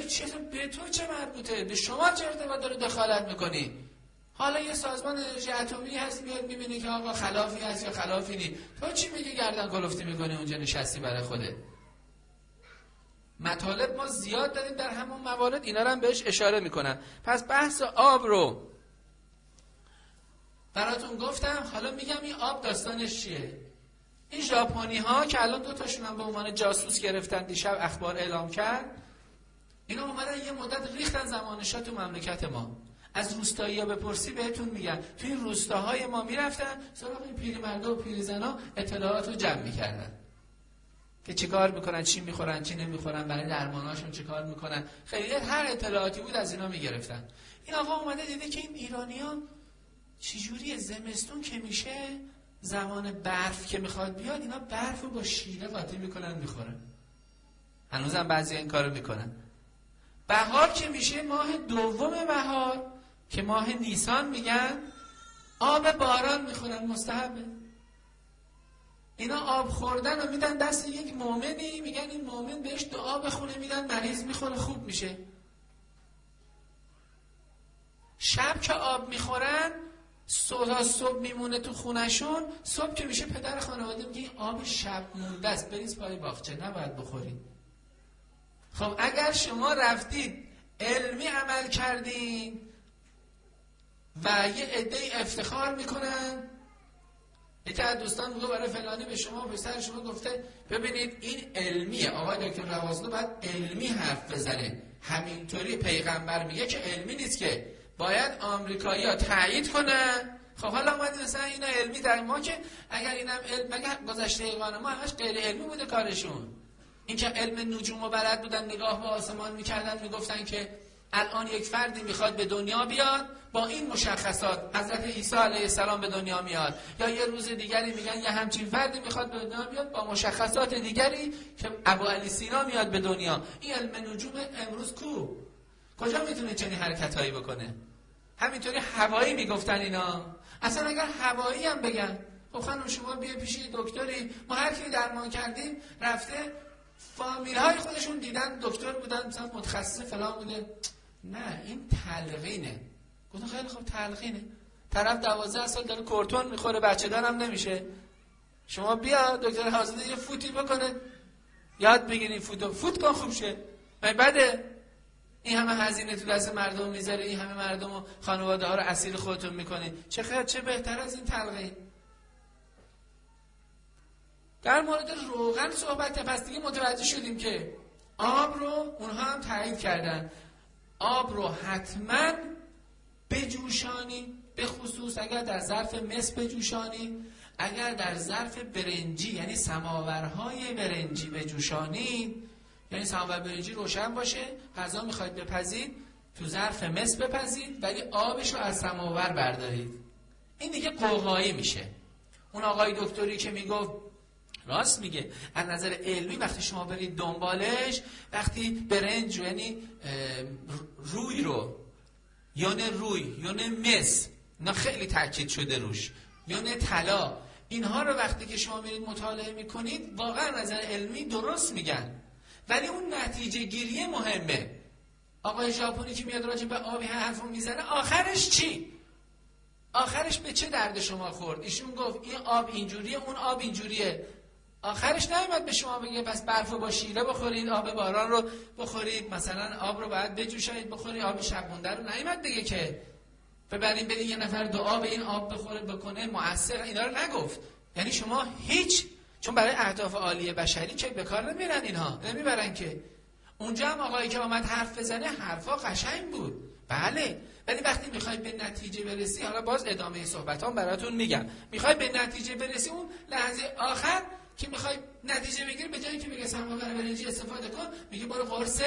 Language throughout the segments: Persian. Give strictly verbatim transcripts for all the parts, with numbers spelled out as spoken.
چه به تو چه مربوطه؟ به شما چه ارتباط داره دخالت میکنی؟ حالا یه سازمان انرژی اتمی هست میاد میبینی که آقا خلافی هست یا خلافی نی، تو چی میگی گردن کلفتی میکنی اونجا نشستی برای خودت؟ مطالب ما زیاد داریم در همون موارد، اینا رو هم بهش اشاره میکنم. پس بحث آب رو براتون گفتم. حالا میگم این آب داستانش چیه. این ژاپنی ها که الان دو تاشون هم به عنوان جاسوس گرفتن، دیشب اخبار اعلام کرد، اینا اومدن یه مدت ریختن زمانشاه تو مملکت ما. از روستایی ها بپرسی بهتون میگن تو این روستاهای ما میرفتن سراغ این پیرمردا و پیرزنا اطلاعات رو جمع میکردن که چیکار میکنن، چی میخورن، چی نمیخورن، برای درماناشون چیکار میکنن. خیلی هر اطلاعاتی بود از اینا میگرفتن. این آقا اومده دیده که این ایرانیان چجوری زمستون که میشه، زمان برف که میخواد بیاد، اینا برف رو با شیره قاطی میکنن میخورن. هنوزم بعضی این کارو میکنن. بهار که میشه، ماه دوم بهار که ماه نیسان میگن، آب باران میخورن، مستحبه. اینا آب خوردن رو میدن دست یک مؤمنی، میگن این مؤمن بهش دعا بخونه، میدن مریض میخوره خوب میشه. شب که آب میخورن صبح صبح میمونه تو خونشون، صبح که میشه پدر خانواده میگه این آب شب مونده است، بریز پای باغچه، نباید بخورید. خب اگر شما رفتید علمی عمل کردین و یه عده‌ای افتخار میکنن، یکی از دوستان میگه برای فلانی به شما و پسر شما گفته ببینید این علمیه، آقای دکتر روازلو باید علمی حرف بزنه، همینطوری پیغمبر میگه که علمی نیست که باید آمریکایی‌ها تایید کنن. خب حالا اومدید مثلا اینا علمی در ما که اگر اینم علم، مگر گذشته ایقان ما همش غیر علمی بوده کارشون؟ این که علم نجوم رو بلد بودن، نگاه به آسمان میکردن، میگفتن که الان یک فردی میخواد به دنیا بیاد با این مشخصات، حضرت عیسی علیه السلام به دنیا میاد، یا یه روز دیگری میگن یه همچین فردی میخواد به دنیا بیاد با مشخصات دیگری که ابو علی سینا میاد به دنیا. این علم نجوم امروز کو؟ کجا میتونه چنین حرکتایی بکنه؟ همینطوری هوایی میگفتن اینا. اصلا اگر هوایی هم بگن خب خانم شما بیا پیش دکتری، ما هر کی درمان کردیم رفته فامیل های خودشون دیدن دکتر بودن مثلا متخصص فلان بوده، نه این تلقینه. گفتم خیلی خوب تلقینه، طرف دوازده سال داره کورتون میخوره، بچه دارم نمیشه، شما بیا دکتر حاضر یه فوتی بکنه، یاد بگیرین فوتو فوت کن خوب شه. من بده این همه هزینه تو دست مردم میذاره، این همه مردم و خانواده ها رو اسیر خودتون میکنین، چه خیر چه بهتر از این تلقین. در مورد روغن صحبت، پس دیگه متوجه شدیم که آب رو اونها هم تایید کردن، آب رو حتما بجوشانی، به خصوص اگر در ظرف مس بجوشانی، اگر در ظرف برنجی یعنی سماورهای برنجی بجوشانی، یعنی سماور برنجی روشن باشه، غذا میخواید بپزید تو ظرف مس بپزید ولی آبش رو از سماور بردارید، این دیگه قوقایی میشه. اون آقای دکتری که میگفت راست میگه، از نظر علمی وقتی شما برید دنبالش، وقتی برنج یعنی روی رو یون روی یون مس، اینا خیلی تاکید شده روش، یون طلا، اینها رو وقتی که شما میرید مطالعه میکنید واقعا از نظر علمی درست میگن، ولی اون نتیجه گیری مهمه. آقای ژاپنی که میاد راجع به آبی حرفو میزنه، آخرش چی؟ آخرش به چه درد شما خورد؟ ایشون گفت این آب اینجوریه، اون آب اینجوریه، آخرش نمیاد به شما بگه پس برفو با شیره بخورید، آب باران رو بخورید، مثلا آب رو باید بجوشید بخورید، آب شب مونده رو نمیاد دیگه که ببرین برین یه نفر دعا به این آب بخوره بکنه مؤثر، اینا رو نگفت. یعنی شما هیچ، چون برای اهداف عالی بشری که به کار نمیرن، اینها نمیبرن که. اونجا هم آقایی که اومد حرف بزنه حرفا قشنگ بود، بله، ولی وقتی میخوای به نتیجه برسی، حالا باز ادامه صحبتام براتون میگم، میخوای به نتیجه برسی، اون لحظه آخر که میخوای نتیجه بگیری، به جایی که بگه سماور برنجی استفاده کن، میگه برو قرص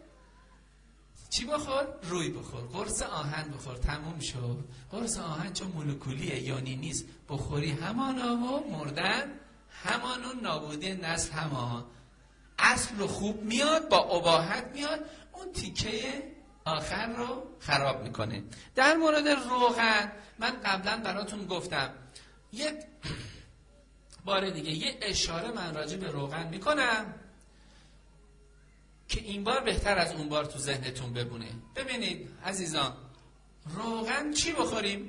چی بخور؟ روی بخور، قرص آهن بخور، تموم شد. قرص آهن چون مولکولیه یونی نیست، بخوری همانا و مردن همانون، نابودی نسل همان. اصل رو خوب میاد، با اباحت میاد، اون تیکه آخر رو خراب میکنه. در مورد روغن من قبلا براتون گفتم، یک بار دیگه یه اشاره من راجع به روغن میکنم. که این بار بهتر از اون بار تو ذهنتون بمونه. ببینید عزیزان، روغن چی بخوریم؟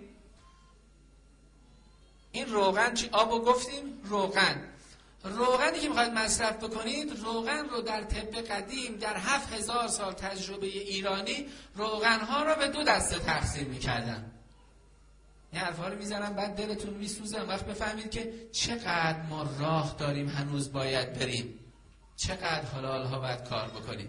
این روغن چی؟ آبو گفتیم روغن. روغنی که میخواید مصرف بکنید، روغن رو در طب قدیم در هفت هزار سال تجربه ایرانی روغنها رو به دو دسته تقسیم میکردن. این حرفا رو میزنم بعد دلتون میسوزه، وقت بفهمید که چقدر ما راه داریم هنوز باید بریم، چقدر حالا حالا باید کار بکنیم.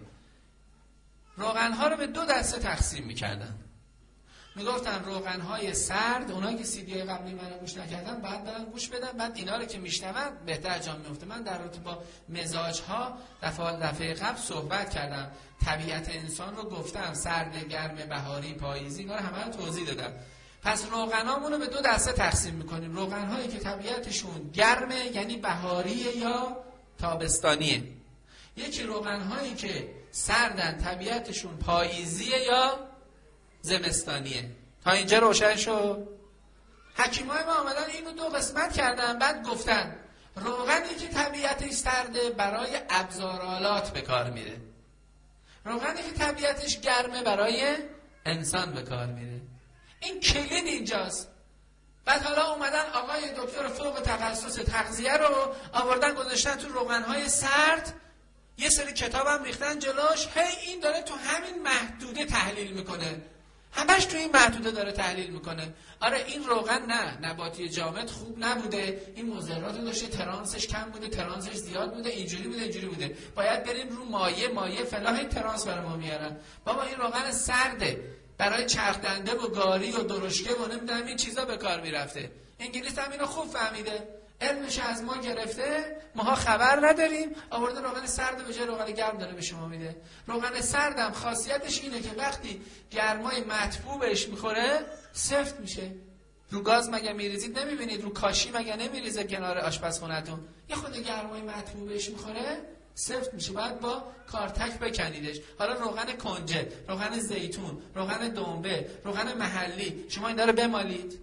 روغنها رو به دو دسته تقسیم میکردن. میگفتن روغنهای سرد، اونایی که سیدی قبلی منو گوش نکردن بعد برن گوش بدن، بعد اینا رو که میشنون بهتر جا میفته. من در رابطه با مزاجها دفعه دفعه قبل صحبت کردم، طبیعت انسان رو گفتم، سرد، گرم، بهاری، پاییزی، اینا رو همه رو توضیح دادم. پس روغنامون رو به دو دسته تقسیم میکنیم. روغنهایی که طبیعتشون گرمه، یعنی بهاریه یا تابستانیه. یکی روغنهایی که سردن، طبیعتشون پاییزیه یا زمستانیه. تا اینجا روشن شد؟ حکیمای ما آمدن اینو دو قسمت کردن، بعد گفتن روغنی که طبیعتش سرده برای ابزارآلات به کار میره، روغنی که طبیعتش گرمه برای انسان به کار میره. این کلید اینجاست. بعد حالا اومدن آقای دکتر فوق تخصص تغذیه رو آوردن گذاشتن تو روغنهای سرد، یه سری کتابم ریختن جلوش، هی این داره تو همین محدوده تحلیل میکنه، همش تو این محدوده داره تحلیل میکنه. آره این روغن نه نباتی جامد خوب نبوده، این مضرات داشته، ترانسش کم بوده، ترانسش زیاد بوده، اینجوری بوده اینجوری بوده، باید بریم رو مایه مایه فلان، هی ترانس برای ما میارن. بابا این روغن سرده، برای چرخ دنده و گاری و درشکه و نمیدونم این چیزا به کار میرفته. انگلیس هم اینو خوب فهمیده، علمش از ما گرفته، ماها خبر نداریم، آورده روغن سرد به جای روغن گرم داره به شما میده. روغن سردم خاصیتش اینه که وقتی گرمای مطبوع بهش میخوره سفت میشه. رو گاز مگه میریزید نمیبینید؟ رو کاشی مگه نمیریزه کنار آشپزخونه‌تون؟ یه خود گرمای مطبوع بهش میخوره سفت میشه، باید با کارتک بکنیدش. حالا روغن کنجد، روغن زیتون، روغن دنبه، روغن محلی، شما اینا رو بمالید.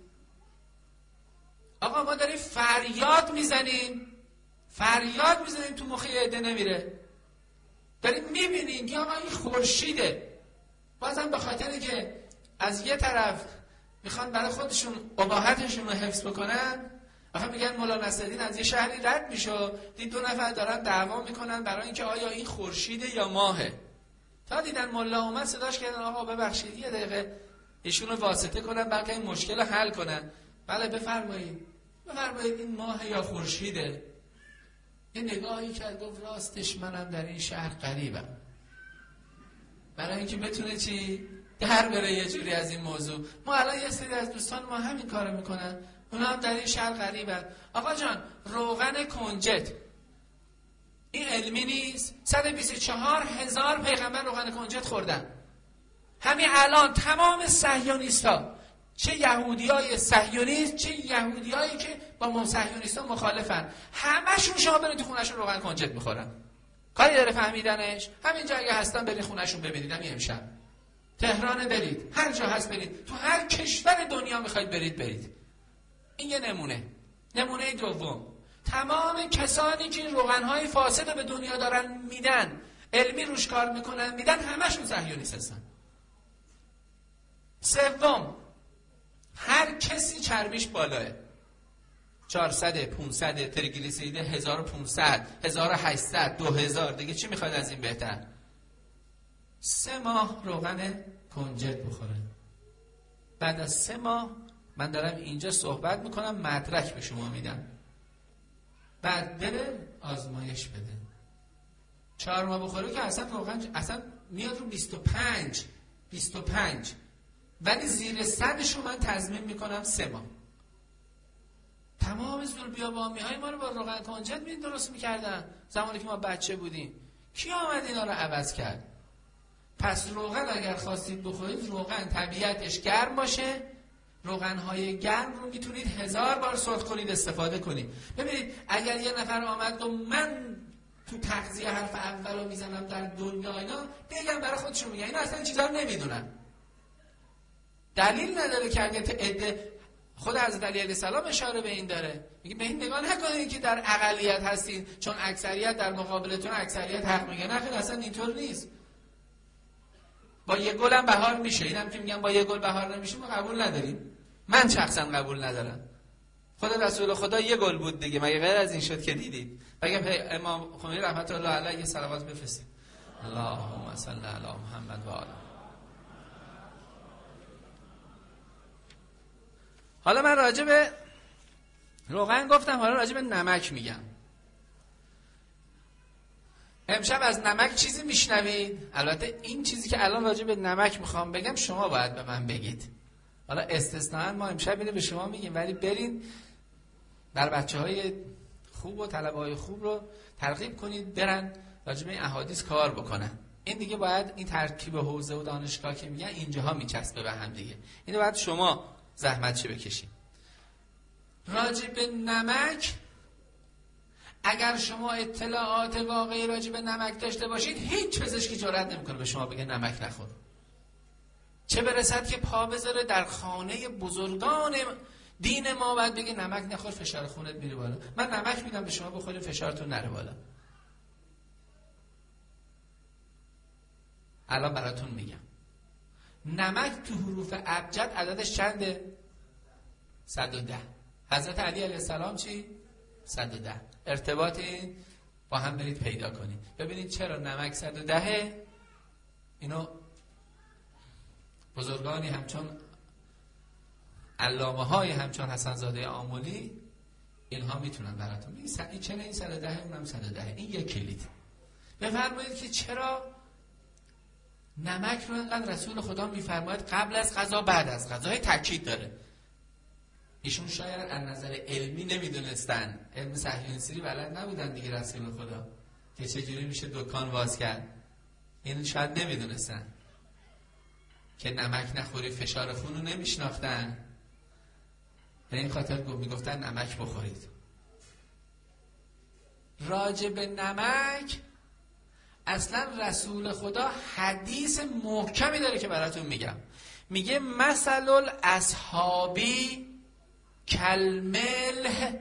آقا ما داریم فریاد میزنیم، فریاد میزنیم تو مخ یه عده نمیره. داریم میبینیم که آقا این خورشیده، بازم به خاطری که از یه طرف میخوان برای خودشون اباحتشون رو حفظ بکنن، آخه میگن مولا نصرالدین از یه شهری رد میشه، دید دو نفر دارن دعوا میکنن برای اینکه آیا این خورشیده یا ماهه. تا دیدن مولا اومد صداش کردن آقا ببخشید یه دقیقه ایشون رو واسطه کنن بلکه این مشکل رو حل کنن. بله بفرمایید. بفرمایید این ماه یا خورشیده؟ یه نگاهی کرد گفت راستش منم در این شهر غریبم. برای اینکه بتونه چی در بره یه جوری از این موضوع. ما الان یه سری از دوستان ما همین کارو میکنن، اونا هم در این شهر غریبن. آقا جان روغن کنجد این علمی نیست؟ صد و بیست و چهار هزار پیغمبر روغن کنجد خوردن. همین الان تمام صهیونیست‌ها، چه یهودیای صهیونیست چه یهودیایی که با ما صهیونیست‌ها مخالفن، همشون شما برید تو خونه‌شون روغن کنجد میخورن. کاری داره فهمیدنش؟ همین جا اگه هستن برید خونه‌شون ببینید، همین امشب تهران برید، هر جا هست برید، تو هر کشور دنیا میخواید برید برید. این یه نمونه. نمونه دوم، تمام کسانی که روغن‌های فاسد به دنیا دارن میدن، علمی روش کار میکنن میدن، همشون صهیونیست هستن. سوم، هر کسی چربیش بالاه، چهارصد، پانصد، تریگلیسیرید هزار و پانصد، هزار و هشتصد، دو هزار، دیگه چی میخواید از این بهتر؟ سه ماه روغن کنجد بخوره. بعد از سه ماه من دارم اینجا صحبت میکنم، مدرک به شما میدم، بعد بره آزمایش بده. چهار ماه بخوره که اصلا روغن اصلا میاد رو بیست و پنج بیست و پنج، ولی زیر صدشو من تضمین میکنم سه ماه. تمام زور بیابانی های ما رو با روغن کنجد می درست میکردن زمانی که ما بچه بودیم. کی آمد اینا رو عوض کرد؟ پس روغن اگر خواستید بخورید، روغن طبیعتش گرم باشه. روغن های گرم رو میتونید هزار بار سرخ کنید استفاده کنید. ببینید اگر یه نفر آمد و من تو تغذیه حرف اول رو میزنم در دنیا، اینا بگم برای خودشون میگن، اینا اصلا این چیزا رو نمیدونن. دلیل نداره که اگه عده خود حضرت علی علیه السلام اشاره به این داره، میگه به این نگاه نکنید که در اقلیت هستین چون اکثریت در مقابلتون اکثریت حق میگه. نه خیر، اصلا اینطور نیست. با یه گل هم بهار میشه. اینم که میگن با یه گل بهار نمیشه ما قبول نداریم. من شخصا قبول ندارم. خود رسول خدا یه گل بود دیگه، مگه غیر از این شد که دیدید؟ بگم امام خمینی رحمت الله علیه صلوات بفرستید. اللهم صل علی محمد و آله. حالا من راجع به روغن گفتم، حالا راجع به نمک میگم. امشب از نمک چیزی میشنوید؟ البته این چیزی که الان راجع به نمک میخوام بگم شما باید به من بگید. حالا استثناء ما امشب اینو به شما میگیم، ولی برین در بچه‌های خوب و طلبه‌های خوب رو ترغیب کنید برن راجع به این احادیث کار بکنن. این دیگه باید این ترکیب حوزه و دانشگاه که میگن اینجاها میچسبه به هم دیگه. اینو باید شما زحمتش بکشید. راجع به نمک اگر شما اطلاعات واقعی راجع به نمک داشته باشید، هیچ پزشکی جرئت نمیکنه به شما بگه نمک نخور. چه برسد که پا بذاره در خانه بزرگان دین ما بعد بگه نمک نخور فشار خونت میره بالا. من نمک میدم به شما بخورید فشارتون نره بالا. الان براتون میگم نمک تو حروف ابجد عددش چنده؟ صد و ده. حضرت علی علیه السلام چی؟ صد و ده. ارتباط این با هم برید پیدا کنید. ببینید چرا نمک صد و ده. اینو بزرگانی همچون علامه های همچون حسن زاده آملی اینها میتونن براتون میگن این چرا این صد و ده اونم صد و ده. این یک کلید. بفرمایید که چرا نمک رو اینقدر رسول خدا میفرماید قبل از غذا بعد از غذا تاکید داره. ایشون شاید از نظر علمی نمیدونستن، علم صهیونیستی بلد نبودن دیگه رسول خدا که چجوری میشه دکان باز کرد. این شاید نمیدونستن که نمک نخوری فشار خون رو نمیشناختن. به این خاطر میگفتن نمک بخورید. راجع به نمک اصلا رسول خدا حدیث محکمی داره که براتون میگم. میگه مثل الاصحابی کالملح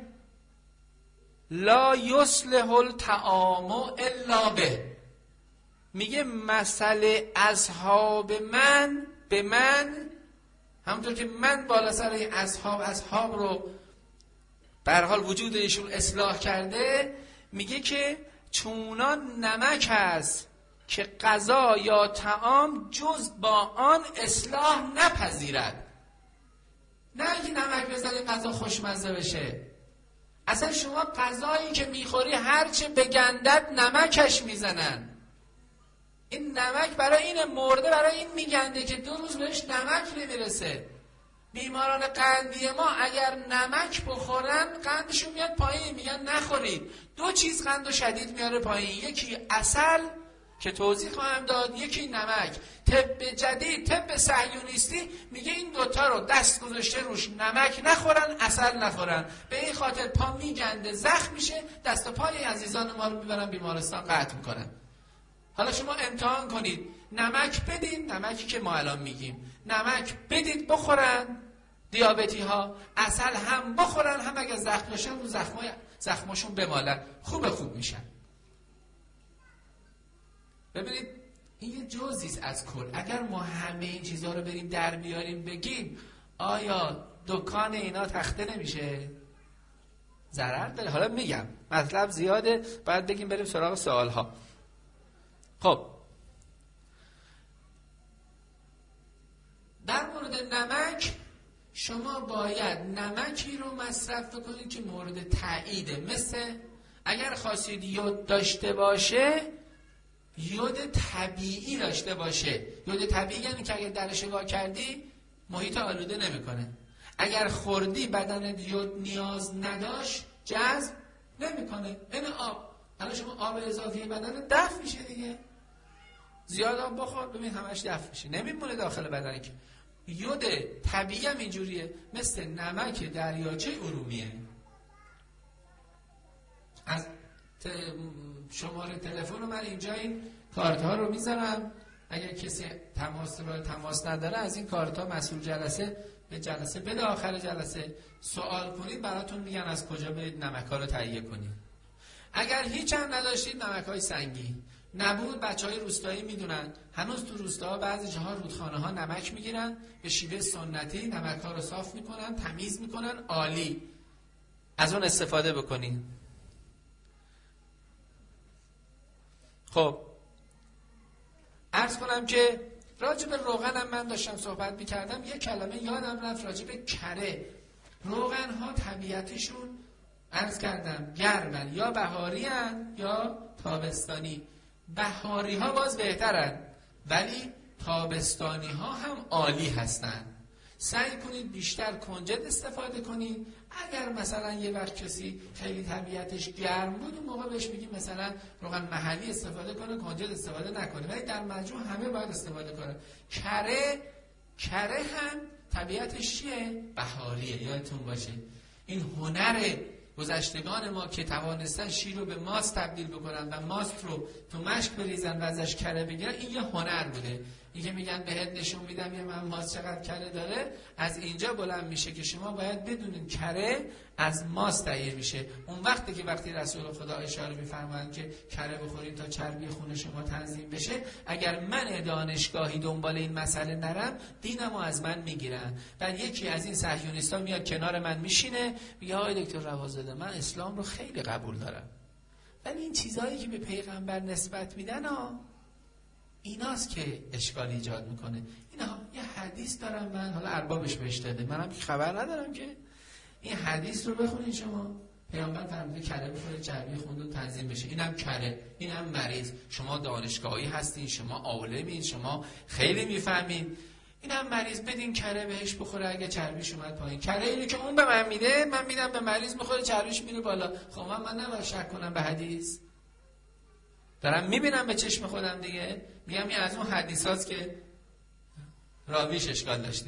لا یصلح الطعام الا به. میگه مثل اصحاب من به من، همونطور که من بالا سر این اصحاب اصحاب رو به هر حال وجود ایشون اصلاح کرده، میگه که چونان نمک هست که غذا یا طعام جز با آن اصلاح نپذیرد. نه اینکه نمک بزنی غذا خوشمزه بشه. اصلا شما غذایی که میخوری هرچه بگندد نمکش میزنن. این نمک برای این مرده، برای این میگنده که دو روز بهش نمک نمیرسه. بیماران قندی ما اگر نمک بخورن قندشون میاد پایین، میگن نخورید. دو چیز قند و شدید میاره پایین، یکی عسل که توضیح خواهم داد، یکی نمک. طب جدید، طب صهیونیستی میگه این دوتا رو دست گذاشته روش، نمک نخورن عسل نخورن. به این خاطر پا میگنده زخم میشه، دست و پای عزیزان ما رو میبرن بیمارستان قطع میکنن. حالا شما امتحان کنید، نمک بدید، نمکی که ما الان میگیم نمک بدید بخورن دیابتی ها، عسل هم بخورن، هم اگر زخم باشن رو زخمای زخماشون بمالن، خوب خوب میشن. ببینید این یه جزئیست از کل. اگر ما همه این چیزها رو بریم در بیاریم بگیم آیا دکان اینا تخته نمیشه؟ ضرر داره. حالا میگم مطلب زیاده، باید بگیم بریم سراغ سوال ها. خب در مورد نمک شما باید نمکی رو مصرف بکنید که مورد تاییده. مثل اگر خواستید یود داشته باشه، یود طبیعی داشته باشه. یود طبیعی یعنی که اگر درش وا کردی محیط آلوده نمیکنه. اگر خوردی بدنت یود نیاز نداشت جذب نمیکنه. این آب، الان شما آب اضافی بدن دفع میشه دیگه. زیاد آب بخور ببین همش دفع میشه، نمیمونه داخل بدن. که یود طبیعی هم اینجوریه، مثل نمک دریاچه ارومیه. از ت... شماره تلفن من اینجا این کارت ها رو میذارم، اگر کسی تماس رو تماس نداره از این کارت ها مسئول جلسه به جلسه بده، آخر جلسه سوال کنید براتون میگن از کجا به نمک‌ها رو تهیه کنید. اگر هیچ هم نداشتید نمک‌های سنگی نبود، بچهای روستایی میدونن هنوز تو روستاها بعضی جاها رودخانه ها نمک میگیرن، به شیوه سنتی نمک‌ها رو صاف میکنن، تمیز میکنن، عالی، از اون استفاده بکنین. خب عرض کنم که راجع به روغن هم من داشتم صحبت میکردم، یه کلمه یادم رفت راجع به کره. روغن ها طبیعتشون عرض کردم گرمن، یا بهاری هن یا تابستانی. بهاری ها باز بهترن ولی تابستانی ها هم عالی هستن. سعی کنید بیشتر کنجد استفاده کنید. اگر مثلا یه وقت کسی خیلی طبیعتش گرم بود اون موقع بهش میگیم مثلا روغن محلی استفاده کنه، کنجد استفاده نکنه، ولی در مجموع همه باید استفاده کنه. کره کره هم طبیعتش چیه؟ بهاریه. یادتون باشه این هنر گذشتگان ما که توانستن شیر رو به ماست تبدیل بکنن و ماست رو تو مشک بریزن و ازش کره بگیرن، این یه هنر بوده. این که میگن بهت نشون میدم یه من ماست چقدر کره داره، از اینجا بلند میشه که شما باید بدونین کره از ماست تهیه میشه. اون وقتی که وقتی رسول خدا اشاره میفرمایند که کره بخورید تا چربی خون شما تنظیم بشه، اگر من دانشگاهی دنبال این مسئله نرم دینمو از من میگیرن. بعد یکی از این صهیونیستا میاد کنار من میشینه میگه آقای دکتر روازاده من اسلام رو خیلی قبول دارم ولی این چیزهایی که به پیغمبر نسبت میدن ها ایناست که اشکال ایجاد میکنه. اینا یه حدیث دارم من، حالا اربابش بهش داده، منم خبر ندارم که این حدیث رو بخونید شما. پیامبر فرموده کره بخوره چربی خون رو تنظیم بشه. اینم کره، اینم مریض. شما دانشگاهی هستین، شما عالمین، شما خیلی میفهمین. اینم مریض، بدین کره بهش بخوره اگه چربیش اومد پایین. کره اینو که اون به من میده من میدم به مریض میخوره چربیش میره بالا. خب من من نباید شک کنم به حدیث. دارم میبینم به چشم خودم دیگه. میگم این از اون حدیث هاست که راویش اشکال داشته.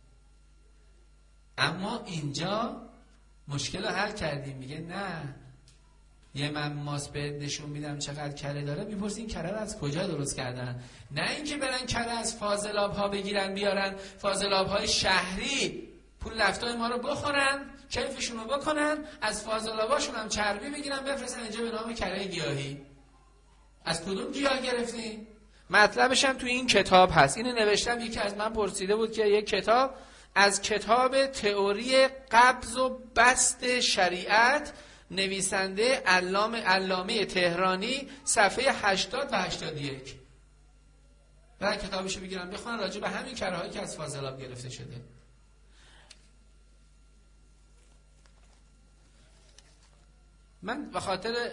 اما اینجا مشکل رو حل کردیم. میگه نه یه من ماست بهت نشون میدم چقدر کره داره، میپرسی این کره رو از کجا درست کردن. نه اینکه برن کره از فاضلاب ها بگیرن بیارن فاضلاب های شهری پول لفتای ما رو بخورن کیفشون رو بکنن، از فاضلاباشون هم چربی بگیرن بفرستن اینجا به نام کره گیاهی. از کدوم گیاه گرفتین؟ مطلبش هم تو این کتاب هست. اینو نوشتم، یکی از من پرسیده بود که یک کتاب از کتاب تئوری قبض و بسط شریعت، نویسنده علامه علامه تهرانی، صفحه هشتاد و هشتاد و یک. بعد کتابشو بگیرم بخونم راجع به همین کره هایی که از فاضلاب گرفته شده. من به خاطر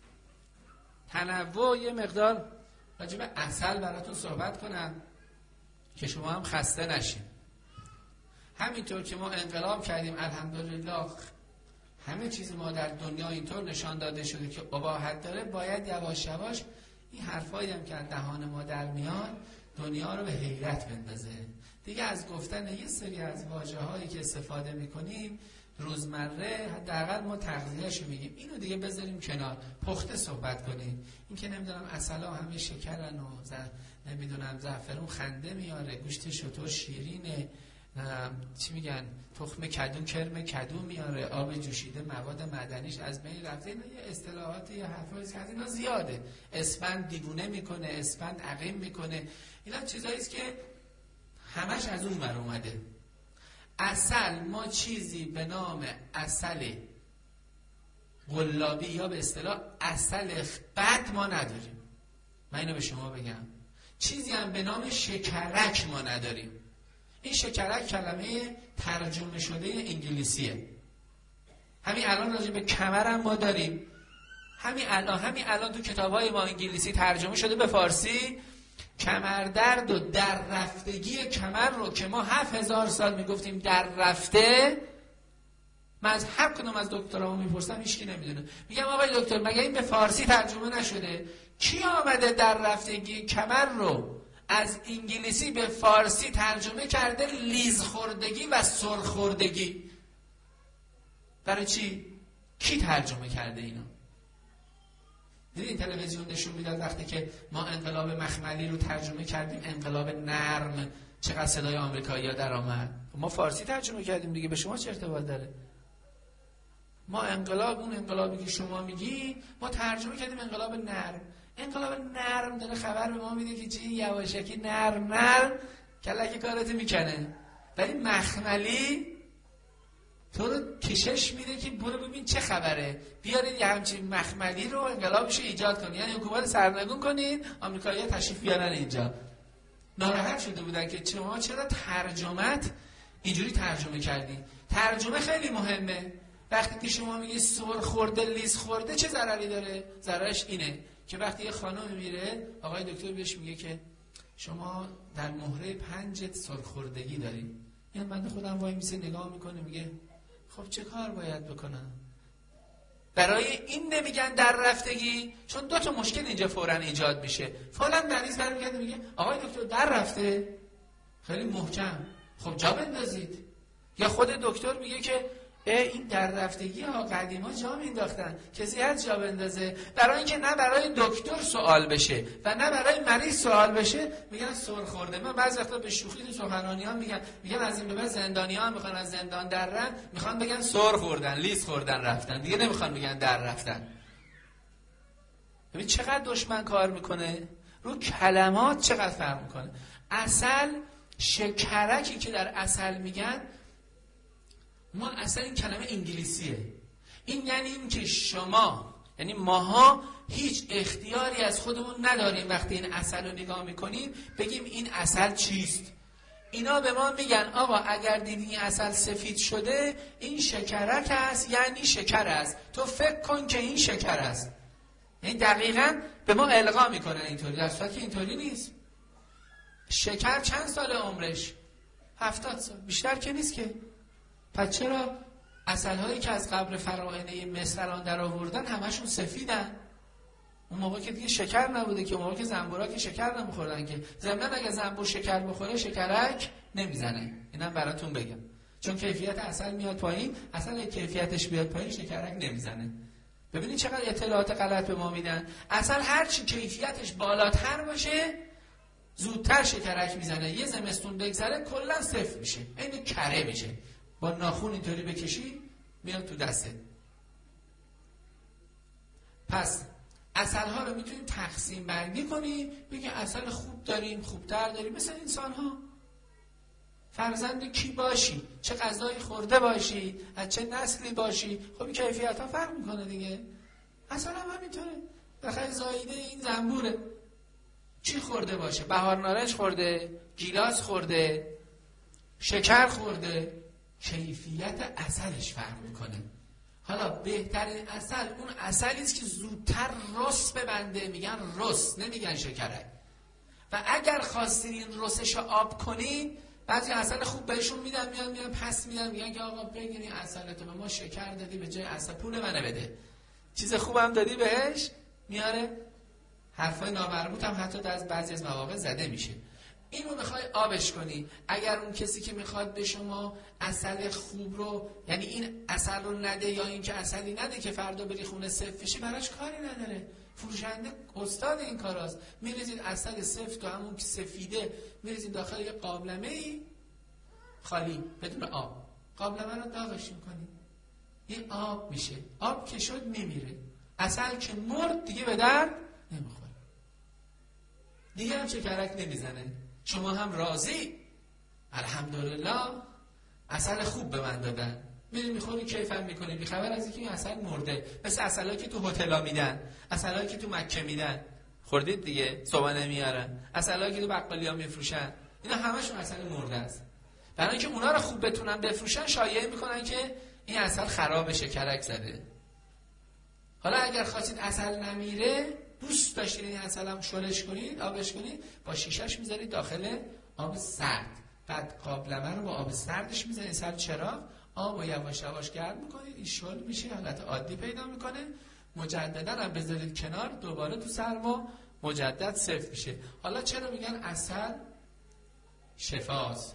تنوع یه مقدار راجع به عسل براتون صحبت کنم که شما هم خسته نشین. همینطور که ما انقلاب کردیم الحمدلله همه چیز ما در دنیا اینطور نشان داده شده که اباحت داره، باید یواش یواش این حرفایی هم که از دهان ما در میان دنیا رو به حیرت بندازه. دیگه از گفتن یه سری از واژه‌هایی که استفاده می‌کنیم روزمره حداقل ما تغذیه‌شو میگیم، اینو دیگه بذاریم کنار، پخته صحبت کنیم. این که نمیدونم عسلا همه شکرن و ز... نمیدونم زعفرون خنده میاره، گوشت شتر شیرینه، چی میگن تخم کدو کرم کدو میاره، آب جوشیده مواد معدنیش از بین رفته. اینا یه اصطلاحات یه حرفایی است که اینا زیاده. اسفند دیوونه میکنه، اسفند عقیم میکنه. اینا چیزایی است که همش از اون ور اومده. عسل، ما چیزی به نام عسل قلابی یا به اصطلاح عسل بد ما نداریم. من اینو به شما بگم. چیزی هم به نام شکرک ما نداریم. این شکرک کلمه ترجمه شده انگلیسیه. همین الان راجع به کمرم ما داریم. همین الان همین الان تو کتاب‌های ما انگلیسی ترجمه شده به فارسی. کمردرد و در رفتگی کمر رو که ما هفت هزار سال میگفتیم در رفته، من از هر کدوم از دکترامو میپرسم هیچکی نمیدونه. میگم آقای دکتر مگه این به فارسی ترجمه نشده؟ کی آمده در رفتگی کمر رو از انگلیسی به فارسی ترجمه کرده لیز خوردگی و سرخ خوردگی؟ برای چی؟ کی ترجمه کرده اینو؟ دیدین تلویزیون نشون میداد وقتی که ما انقلاب مخملی رو ترجمه کردیم انقلاب نرم چقدر صدای آمریکایی‌ها در آمد. ما فارسی ترجمه کردیم دیگه، به شما چه ارتباط داره؟ ما انقلاب، اون انقلابی که شما میگی، ما ترجمه کردیم انقلاب نرم. انقلاب نرم داره خبر به ما میده که چی؟ یواشکی نرم نرم کلک کارت میکنه. ولی مخملی تو رو کشش میده که برو ببین چه خبره، بیارید یه همچین مخملی رو انقلابش ایجاد کنید، یعنی حکومت سرنگون کنید، آمریکایی‌ها تشریف بیارن اینجا. ناراحت شده بودن که شما چرا ترجمت اینجوری ترجمه کردی. ترجمه خیلی مهمه. وقتی که شما میگی سر خورده لیز خورده چه ضرری داره؟ ضررش اینه که وقتی یه خانم میره آقای دکتر بهش میگه که شما در مهره پنجت سرخوردگی داری، این من خودم وای میسه نگاه میکنه میگه خب چه کار باید بکنم؟ برای این نمیگن در رفتگی، چون دو تا مشکل اینجا فوراً ایجاد میشه. فوراً مریض برمیگرده میگه آقای دکتر در رفته، خیلی محکم، خب جا بندازید. یا خود دکتر میگه که این در رفتگی ها قدیما جا مینداختن، کسی هست جا بندازه؟ برای اینکه نه برای دکتر سوال بشه و نه برای مریض سوال بشه میگن سر خورده. من بعضی وقتا به شوخی تو سخنرانی‌ها میگم میگم از این به بعد زندانی‌ها میخوان از زندان درن، میخوان بگن سر خوردن، لیز خوردن رفتن، دیگه نمیخوان بگن در رفتن. ببین چقدر دشمن کار میکنه رو کلمات، چقدر فرق میکنه. عسل، شکرکی که در عسل میگن، ما اصلا این کلمه انگلیسیه. این یعنی این که شما، یعنی ماها هیچ اختیاری از خودمون نداریم وقتی این عسل رو نگاه میکنیم بگیم این عسل چیست. اینا به ما میگن آقا اگر دیدی این عسل سفید شده این شکرک است، یعنی شکر است، تو فکر کن که این شکر است. یعنی دقیقاً به ما القا میکنن اینطوری، در صورتی که اینطوری نیست. شکر چند سال عمرش؟ هفتاد سال، بیشتر که نیست که. پس چرا عسل‌هایی که از قبر فراعنه مصر الان در آوردن همشون سفیدن؟ اون موقع که دیگه شکر نبوده که، اون موقع که زنبورا که شکر نمیخوردن که. ضمن اگه زنبور شکر بخوره شکرک نمیزنه. اینم براتون بگم، چون کیفیت عسل میاد پایین، اصلا کیفیتش بیاد پایین شکرک نمیزنه. ببینید چقدر اطلاعات غلط به ما میدن. عسل هر چی کیفیتش بالاتر باشه زودتر شکرک میزنه. یه زمستون بگذره کلا صفر میشه، این کره میشه. با ناخون اینطوری بکشی میاد تو دسته. پس عسل ها رو میتونیم تقسیم بندی کنیم، بگیم عسل خوب داریم، خوبتر داریم. مثل انسان ها، فرزند کی باشی، چه غذایی خورده باشی، از چه نسلی باشی، خب این کیفیت ها فرق میکنه دیگه. عسل هم همینطوره. بخیر زایده این زنبوره، چی خورده باشه، بهار نارنج خورده، گیلاس خورده، شکر خورده، کیفیت عسلش فرق میکنه. حالا بهترین عسل اون عسلی است که زودتر رس ببنده، میگن رس، نمیگن شکرک. و اگر خواستین این رسش رو آب کنین، بعضی عسل خوب بهشون میدن، میان میان پس میدن، میگن که آقا بگیری عسلتو، به ما شکر دادی به جای عسل، پول منو بده. چیز خوبم دادی بهش، میاره حرفای نامربوط هم حتی در بعضی از مواقع زده میشه. اینو میخوای آبش کنی، اگر اون کسی که میخواد به شما عسل خوب رو، یعنی این عسل رو نده یا این که عسلی نده که فردا بری خونه سفت بشی، براش کاری نداره. فروشنده استاد این کاراست. میریزید عسل سفت و همون که سفیده میریزید داخل یه قابلمه ای خالی بدون آب، قابلمه رو داغش میکنی، این آب میشه. آب که شد میمیره. عسل که مرد دیگه به درد نمیخوره، دیگه هم شکرک نمیزنه. شما هم راضی، الحمدلله عسل خوب به من دادن، میری میخوری کیفم میکنی، بی خبر از اینکه این عسل مرده. مثل عسلایی که تو هتل‌ها میدن، عسلایی که تو مکه میدن، خوردید دیگه، صبحانه میارن، عسلایی که تو بقالیا میفروشن، اینا همشون عسل مرده است. برای اینکه اونا رو خوب بتونن بفروشن شایعه میکنن که این عسل خراب، شکرک زده. حالا اگر خواستید عسل نمیره، دوست داشتید این عسل هم شلش کنید، آبش کنید، با شیشه‌اش میذارید داخل آب سرد، بعد قابلمه رو با آب سردش میذارید سر چراغ، آب رو یواش یواش گرم میکنید، این شل میشه، حالت عادی پیدا میکنه، مجددا هم بذارید کنار، دوباره تو سرما مجدد صفر میشه. حالا چرا میگن عسل شفاست؟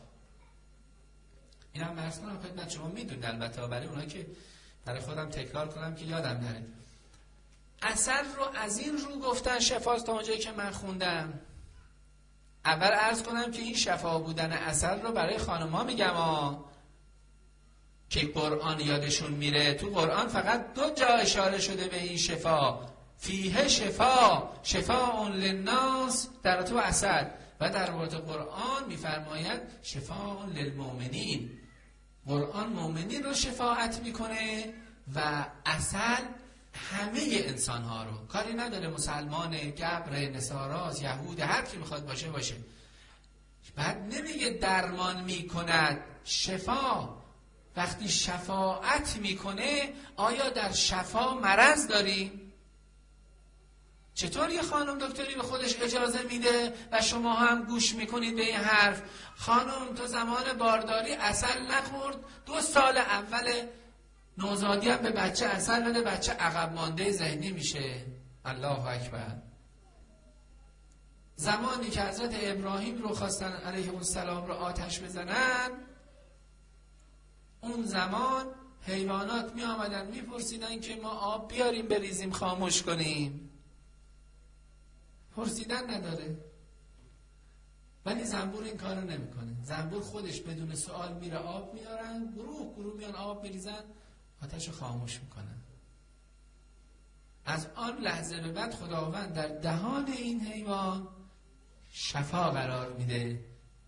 اینا هم مرز کنم خدمت شما میدونید، البته برای اونایی که برای خودم تکرار کنم که یادم نره. عسل رو از این رو گفتن شفاست تا اونجایی که من خوندم. اول عرض کنم که این شفا بودن عسل رو برای خانم‌ها میگم ها، که قرآن یادشون میره. تو قرآن فقط دو جا اشاره شده به این شفا، فیه شفا شفاء للناس، در تو عسل، و در مورد قرآن میفرماید شفاء للمؤمنین. قرآن مؤمنین رو شفاعت میکنه و عسل همه انسان ها رو، کاری نداره مسلمان، گبر، نصاراز، یهود، هر کی میخواد باشه باشه. بعد نمیگه درمان میکند، شفا. وقتی شفاعت میکنه، آیا در شفا مرض داریم؟ چطور یه خانم دکتری به خودش اجازه میده و شما هم گوش میکنید به این حرف؟ خانم تو زمان بارداری عسل نخورد، دو سال اول نوزادی هم به بچه عسل بده، بچه عقب مانده ذهنی میشه. الله اکبر. زمانی که حضرت ابراهیم رو خواستن علیه السلام رو آتش بزنن، اون زمان حیوانات می آمدن می پرسیدن که ما آب بیاریم بریزیم خاموش کنیم. پرسیدن نداره. ولی زنبور این کارو نمیکنه. زنبور خودش بدون سوال میره آب میارن، گروه گروه میان آب بریزن، آتش رو خاموش میکنن. از آن لحظه به بعد خداوند در دهان این حیوان شفا قرار میده.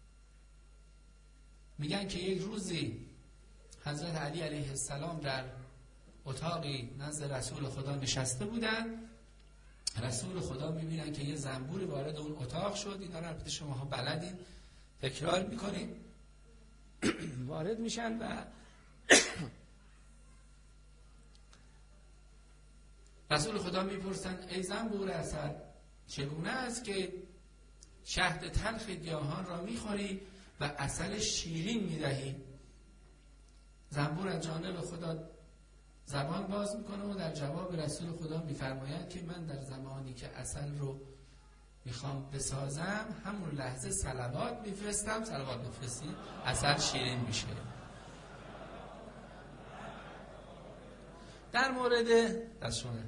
میگن که یک روزی حضرت علی علیه السلام در اتاقی نزد رسول خدا نشسته بودن. رسول خدا میبینن که یه زنبوری وارد اون اتاق شد. اینا رو البته شماها بلدین، تکرار میکنین. وارد میشن و رسول خدا میپرسن ای زنبور عسل، چگونه است که شهد تلخ گیاهان را میخوری و عسل شیرین میدهی؟ زنبور از جانب خدا زبان باز میکنه و در جواب رسول خدا میفرماید که من در زمانی که عسل رو میخوام بسازم، همون لحظه صلوات میفرستم، صلوات میفرستی، عسل شیرین میشه. در مورد دستشونه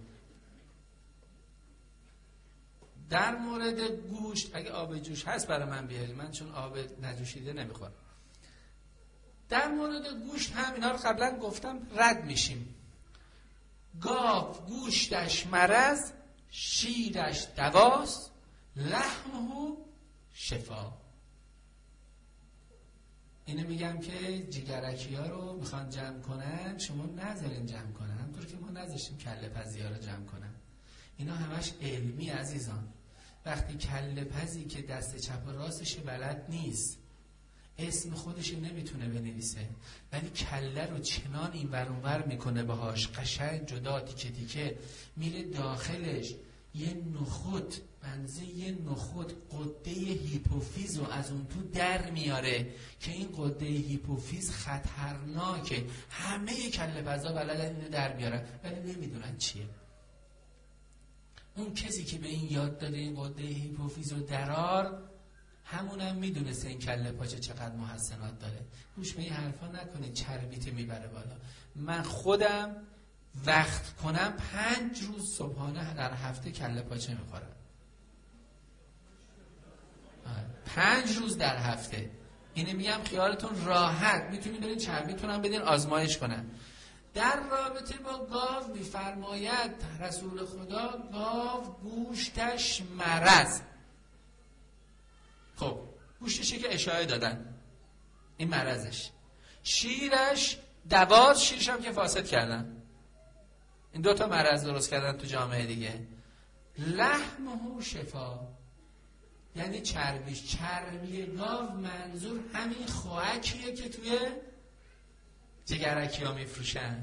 در مورد گوشت، اگه آب جوش هست برای من بیاری، من چون آب نجوشیده نمیخورم. در مورد گوشت هم اینا رو قبلا گفتم، رد میشیم. گاو گوشتش مرض، شیرش دواست، لحمه شفا. اینو میگم که جگرکی ها رو میخوان جمع کنن، شما نذارین جمع کنن، همطور که ما نذاشتیم کله پزی ها رو جمع کنن. اینا همش علمی عزیزان. وقتی کله پزی که دست چپ و راستش بلد نیست، اسم خودش نمیتونه بنویسه، ولی کله رو چنان این ور اون ور میکنه باهاش، قشنگ جدا تیکه تیکه میره داخلش، یه نخود بنزه یه نخود قده هیپوفیز رو از اون تو در میاره که این قده هیپوفیز خطرناکه. همه کله پزا بلدن اینو در بیارن ولی نمیدونن چیه. اون کسی که به این یاد داده این قده هیپوفیز رو درار، همونم میدونسته این کله پاچه چقدر محسنات داره. گوش به این حرفا نکنید، چربیت میبره بالا. من خودم وقت کنم پنج روز صبحانه در هفته کله پاچه میخورم. پنج روز در هفته. اینه میگم خیالتون راحت، میتونید برین چربیتون هم بدین آزمایش کنن. در رابطه با گاو میفرماید رسول خدا گاو گوشتش مرض. خب گوشتشه که اشاره دادن، این مرضش. شیرش دواست، شیرش هم که فاسد کردن. این دوتا مرض درست کردن تو جامعه دیگه. لحمه شفا، یعنی چربیش. چربی گاو منظور همین خواکیه که توی جگرکی ها میفروشن.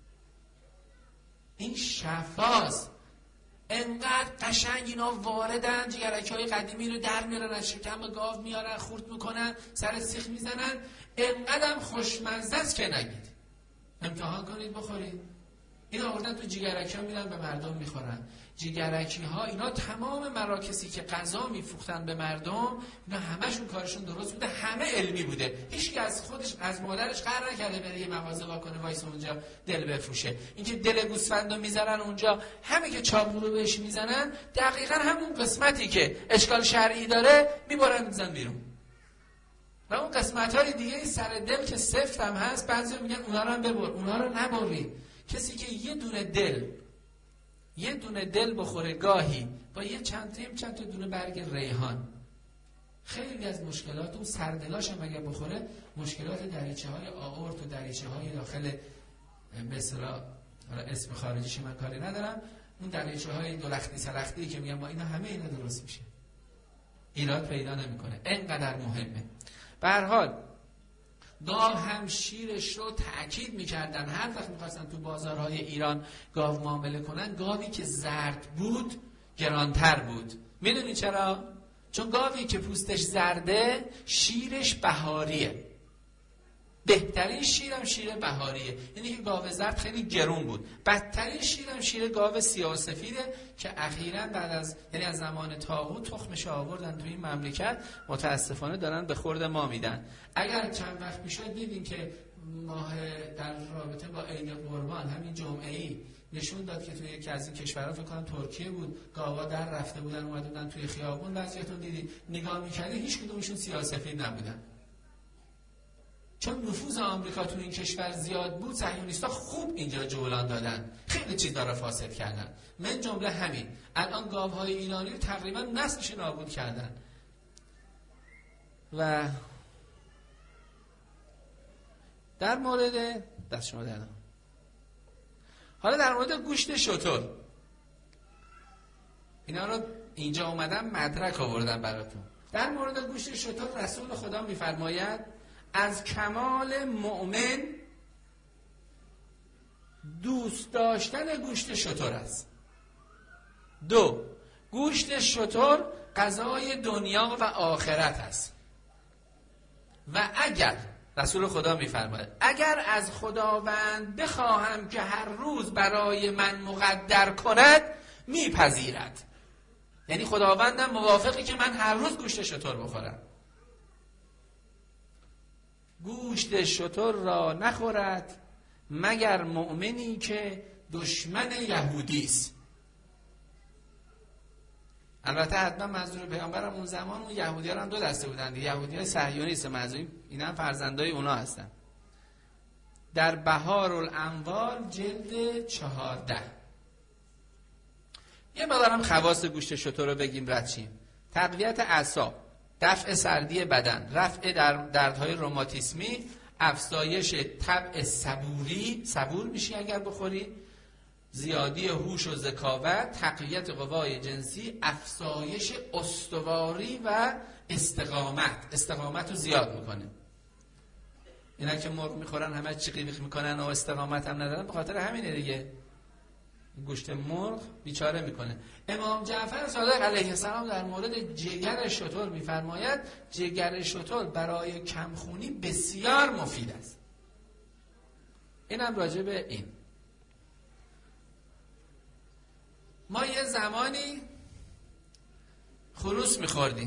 این شفاست. انقدر قشنگ اینا واردن، جگرکی های قدیمی رو در میارن، از شکم گاو میارن، خورد میکنن، سر سیخ میزنن. انقدر خوشمزه است که نگید. امتحان کنید بخورید. اینا آوردن تو جیگرکی ها میرن به مردم میخورن. جیگرکی ها اینا تمام مراکزی که غذا میفروختن به مردم، اینا همشون کارشون درست بوده، همه علمی بوده. هیچکی از خودش از مادرش قهر نکرده بره یه مغازه وا کنه وایس اونجا دل بفروشه. اینکه دل گوسفندو میذارن اونجا، همه که چاقو رو بهش میزنن دقیقاً همون قسمتی که اشکال شرعی داره میبرن میزنن بیرون. و اون قسمت‌های دیگه سر دل که سفت هم هست، بعضی میگن اونا رو هم ببر، اونا رو نبری. کسی که یه دونه دل یه دونه دل بخوره گاهی با یه چند تا چند تا دونه برگ ریحان، خیلی از مشکلات اون سردلاش هم اگه بخوره مشکلات دریچه های آورت و دریچه های داخل به اصطلاح اسم خارجیش من کاری ندارم، اون دریچه های دولختی سلختی که میگم با اینا همه اینا درست میشه، ایراد پیدا نمیکنه. اینقدر مهمه. به هر حال گاو هم شیرش رو تأکید میکردن. هر وقت میخواستن تو بازارهای ایران گاو معامله کنن، گاوی که زرد بود گرانتر بود. میدونی چرا؟ چون گاوی که پوستش زرده شیرش بهاریه. بهترین شیرم شیر بهاریه، یعنی که گاو زرد خیلی گرون بود. بدترین شیرم شیر گاو سیاه و سفیده که اخیراً بعد از یعنی از زمان طاغوت تخمش آوردن تو این مملکت، متاسفانه دارن به خورد ما میدن. اگر چند وقت میشه دیدین که ماه در رابطه با عید قربان همین جمعه‌ای نشون داد که توی یکی از این کشورها، فکر کنم ترکیه بود، گاوا در رفته بودن اومده بودن توی خیابون، بعضیاتون دیدی نگاه می‌کردی هیچ کدومشون سیاه سفید نبودن. چون نفوذ آمریکا تو این کشور زیاد بود، صهیونیست‌ها خوب اینجا جولان دادن، خیلی چیزا رو فاسد کردن، من جمله همین. الان گاوهای ایرانی رو تقریبا نسلش نابود کردن. و در مورد دست شما دادم. حالا در مورد گوشت شتر، اینا رو اینجا اومدم مدرک آوردم براتون. در مورد گوشت شتر رسول خدا میفرماید از کمال مؤمن دوست داشتن گوشت شتر است. دو، گوشت شتر غذای دنیا و آخرت است. و اگر رسول خدا میفرماید اگر از خداوند بخواهم که هر روز برای من مقدر کند میپذیرد. یعنی خداوندم موافقی که من هر روز گوشت شتر بخورم. گوشت شتر را نخورد مگر مؤمنی که دشمن یهودی است. البته حتما منظور پیامبرم اون زمان اون یهودی‌ها هم دو دسته بودن، یهودی‌های صهیونیست، منظور اینا هم فرزندای اونا هستن. در بهارالانوار جلد چهارده. یه مقدارم خواص گوشت شتر رو بگیم رد شیم. تقویت اعصاب، دفع سردی بدن، رفع در دردهای روماتیسمی، افزایش طبع صبوری، صبور میشی اگر بخوری، زیادی هوش و ذکاوت، تقویت قوای جنسی، افزایش استواری و استقامت. استقامت رو زیاد میکنه. اینا که مرغ میخورن همه چقیق میکنن و استقامت هم ندارن، به خاطر همینه دیگه. گوشت مرغ بیچاره میکنه. امام جعفر صادق علیه السلام در مورد جگر شتر میفرماید جگر شتر برای کمخونی بسیار مفید است. اینم راجع به این. ما یه زمانی خروس میخوردیم،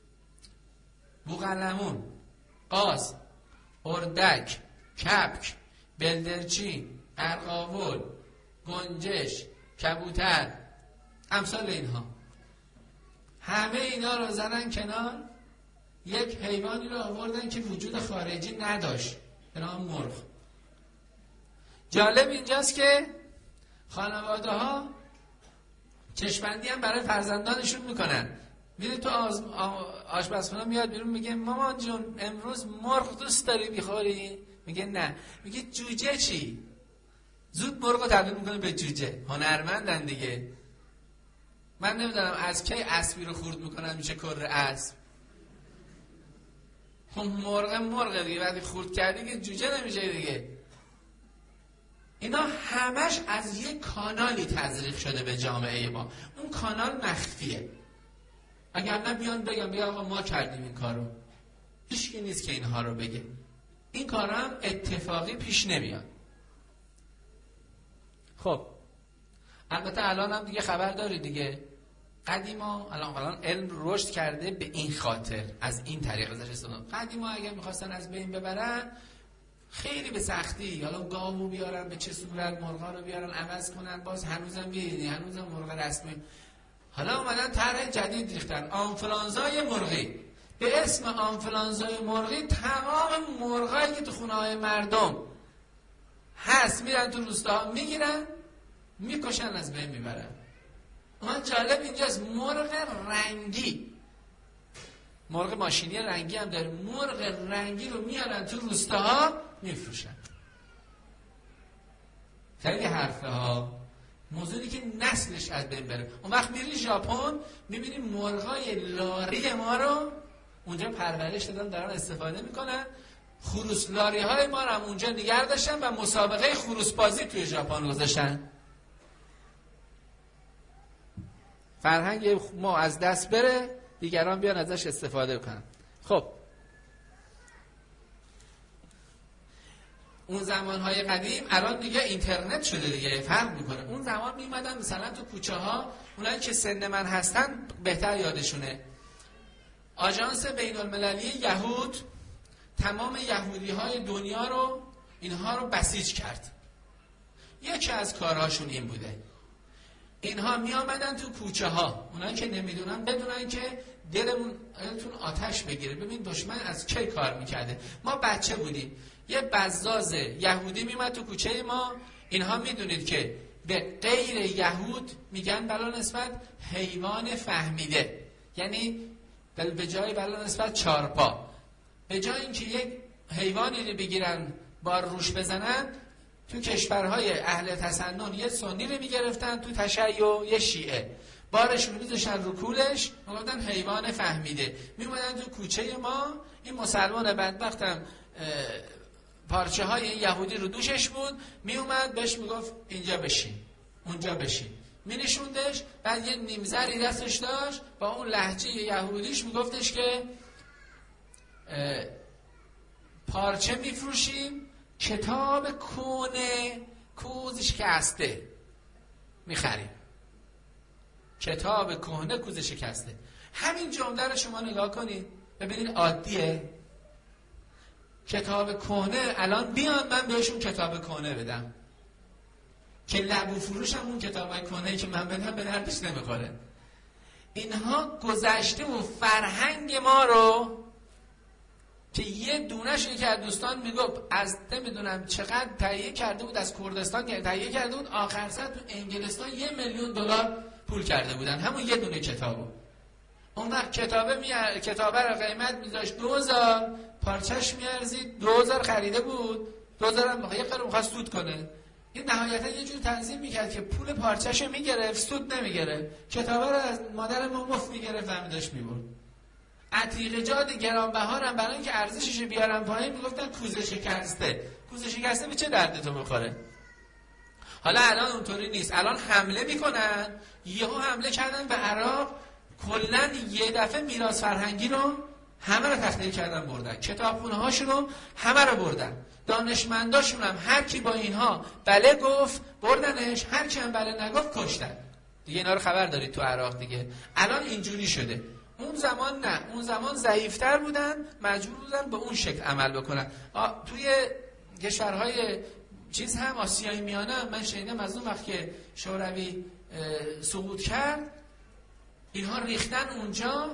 بوقلمون، قاز، اردک، کپک، بلدرچین، ارغاول، گنجش، کبوتر، امثال اینها. همه اینا رو زدن کنار، یک حیوانی رو آوردن که وجود خارجی نداشت به نام مرغ. جالب اینجاست که خانواده ها چشمندی هم برای فرزندانشون میکنن. میره تو آشپزخونه میاد بیرون میگه مامان جون امروز مرغ دوست داری بخوری؟ میگه نه. میگه جوجه چی؟ زود مرغ رو تبدیل میکنه به جوجه. هنرمندن دیگه. من نمیدونم از کی اسبی رو خورد میکنن میشه کره اسب. مرغ مرغ دیگه، وقتی خورد کردی که جوجه نمیشه دیگه. اینا همش از یک کانالی تزریق شده به جامعه ما. اون کانال مخفیه. اگر نه بیان بگم بیا آقا ما کردیم این کارو. هیچکی نیست که اینها رو بگه. این کارا هم اتفاقی پیش نمیاد. خب البته الان هم دیگه خبر داری دیگه، قدیما الان الان علم رشد کرده به این خاطر از این طریق ازش استفاده. قدیما اگه میخواستن از بین ببرن خیلی به سختی، حالا گاوو بیارن به چه صورت، مرغا رو بیارن عوض کنن، باز هنوزم بیدی هنوزم مرغ رسمی. حالا اومدن طرح جدید ریختن، آنفلانزای مرغی. به اسم آنفلانزای مرغی تمام مرغایی که تو خونه های مردم هست میرن تو روستا میگیرن میکشن از بین میبرن. اما جالب اینجاست مرغ رنگی، مرغ ماشینی رنگی هم داره، مرغ رنگی رو میارن تو روستاها میفروشن. خیلی حرفه ها، موضوعی که نسلش از بین بره. اون وقت میری ژاپن میبینی مرغای لاری ما رو اونجا پرورش دادن، دارن استفاده میکنن. خروس لاری های ما رو هم اونجا نگه داشتن و مسابقه خروس بازی توی ژاپن گذاشتن. فرهنگ ما از دست بره، دیگران بیان ازش استفاده کنن. خب اون زمانهای قدیم، الان دیگه اینترنت شده دیگه، فرق میکنه. اون زمان میمدن مثلا تو کوچه ها، اونایی که سن من هستن بهتر یادشونه، آژانس بین المللی یهود تمام یهودی های دنیا رو اینها رو بسیج کرد. یکی از کارهاشون این بوده، اینها می آمدن تو کوچه ها، اونایی که نمیدونن بدونن که دلمون دلتون آتش بگیره. ببین دشمن از چه کار میکرده. ما بچه بودیم، یه بزاز یهودی میمد تو کوچه ما، اینها میدونید که به غیر یهود میگن بلا نسبت حیوان فهمیده، یعنی به جای بلا نسبت چارپا، به جای اینکه یک حیوانی رو بگیرن بار روش بزنن، تو کشورهای اهل تسنن یه سنی رو میگرفتن، تو تشیع یه شیعه، بارشون میذاشتن رو کولش، میگفتن حیوان فهمیده. میومدن تو کوچه ما، این مسلمان بدبختم پارچه های یهودی رو دوشش بود، میومد بهش میگفت اینجا بشین اونجا بشین، مینشوندش، بعد یه نیمزری دستش داشت با اون لهجه یهودیش میگفتش که پارچه میفروشیم، کتاب کونه کوزش کسته میخریم، کتاب کهنه کوزش شکسته. همین جمله رو شما نگاه کنید ببینید عادیه. کتاب کهنه الان بیان من بهشون کتاب کهنه بدم که لبو فروشم اون کتابای کهنه‌ای که من بدم به دردش نمیخوره. اینها گذشته و فرهنگ ما رو که یه دونش یکی از دوستان میگفت از نمیدونم چقدر تهیه کرده بود، از کردستان تهیه کرده بود، آخر سر تو انگلستان یه میلیون دلار پول کرده بودن همون یه دونه کتابو. اون وقت کتابه میار... کتابه رو قیمت میذاشت دو هزار، پارچش میارزید دو هزار خریده بود، دو هزار هم یه قرار میخواست سود کنه. این نهایتا یه جور تنظیم میکرد که پول پارچش رو میگرفت، سود نمیگرفت، کتابه رو از مادر ما مفت میگرفت و داشت میبرد. عتیقجات گرانبهار هم برای اینکه ارزشش بیارن پایین میگفتن کوزه شکسته. کوزه شکسته به چه درد تو میخوره؟ حالا الان اونطوری نیست، الان حمله میکنن، یهو حمله کردن به عراق، کلا یه دفعه میراث فرهنگی رو همه رو تخلیه کردن بردن، کتابخونه هاش رو همه رو بردن، دانشمنداشون هم هر کی با اینها بله گفت بردنش، هر کی هم بله نگفت کشتن. دیگه اینا رو خبر دارید تو عراق دیگه. الان اینجوری شده. اون زمان نه، اون زمان ضعیفتر بودن، مجبور بودن به اون شکل عمل بکنن. توی کشورهای چیز هم آسیای میانه من شنیدم از اون وقت که شوروی سقوط کرد اینها ریختن اونجا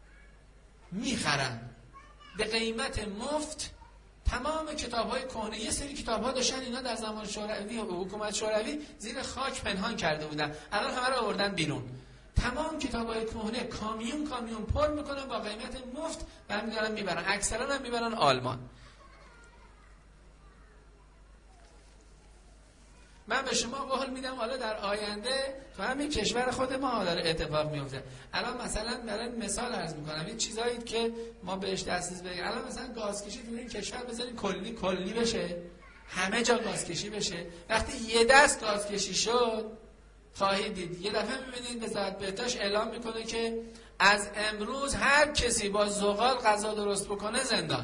میخرن به قیمت مفت تمام کتاب‌های کهنه. یه سری کتاب‌ها داشتن اینا در زمان شوروی و حکومت شوروی زیر خاک پنهان کرده بودن، الان همه رو آوردن بیرون. تمام کتاب‌های کهنه کامیون کامیون پر میکنن با قیمت مفت و هم دارن میبرن، اکثرا هم میبرن آلمان. من به شما قول میدم حالا در آینده تو همین کشور خود ما داره اتفاق میفته. الان مثلا برای مثال عرض میکنم این چیزایی که ما بهش دسترسی بگیریم، الان مثلا گازکشی تو این کشور بذاریم کلی کلی بشه، همه جا گازکشی بشه. وقتی یه دست گازکشی شد خواهید دید یه دفعه میبینید وزارت بهداشت اعلام میکنه که از امروز هر کسی با زغال غذا درست بکنه زندان.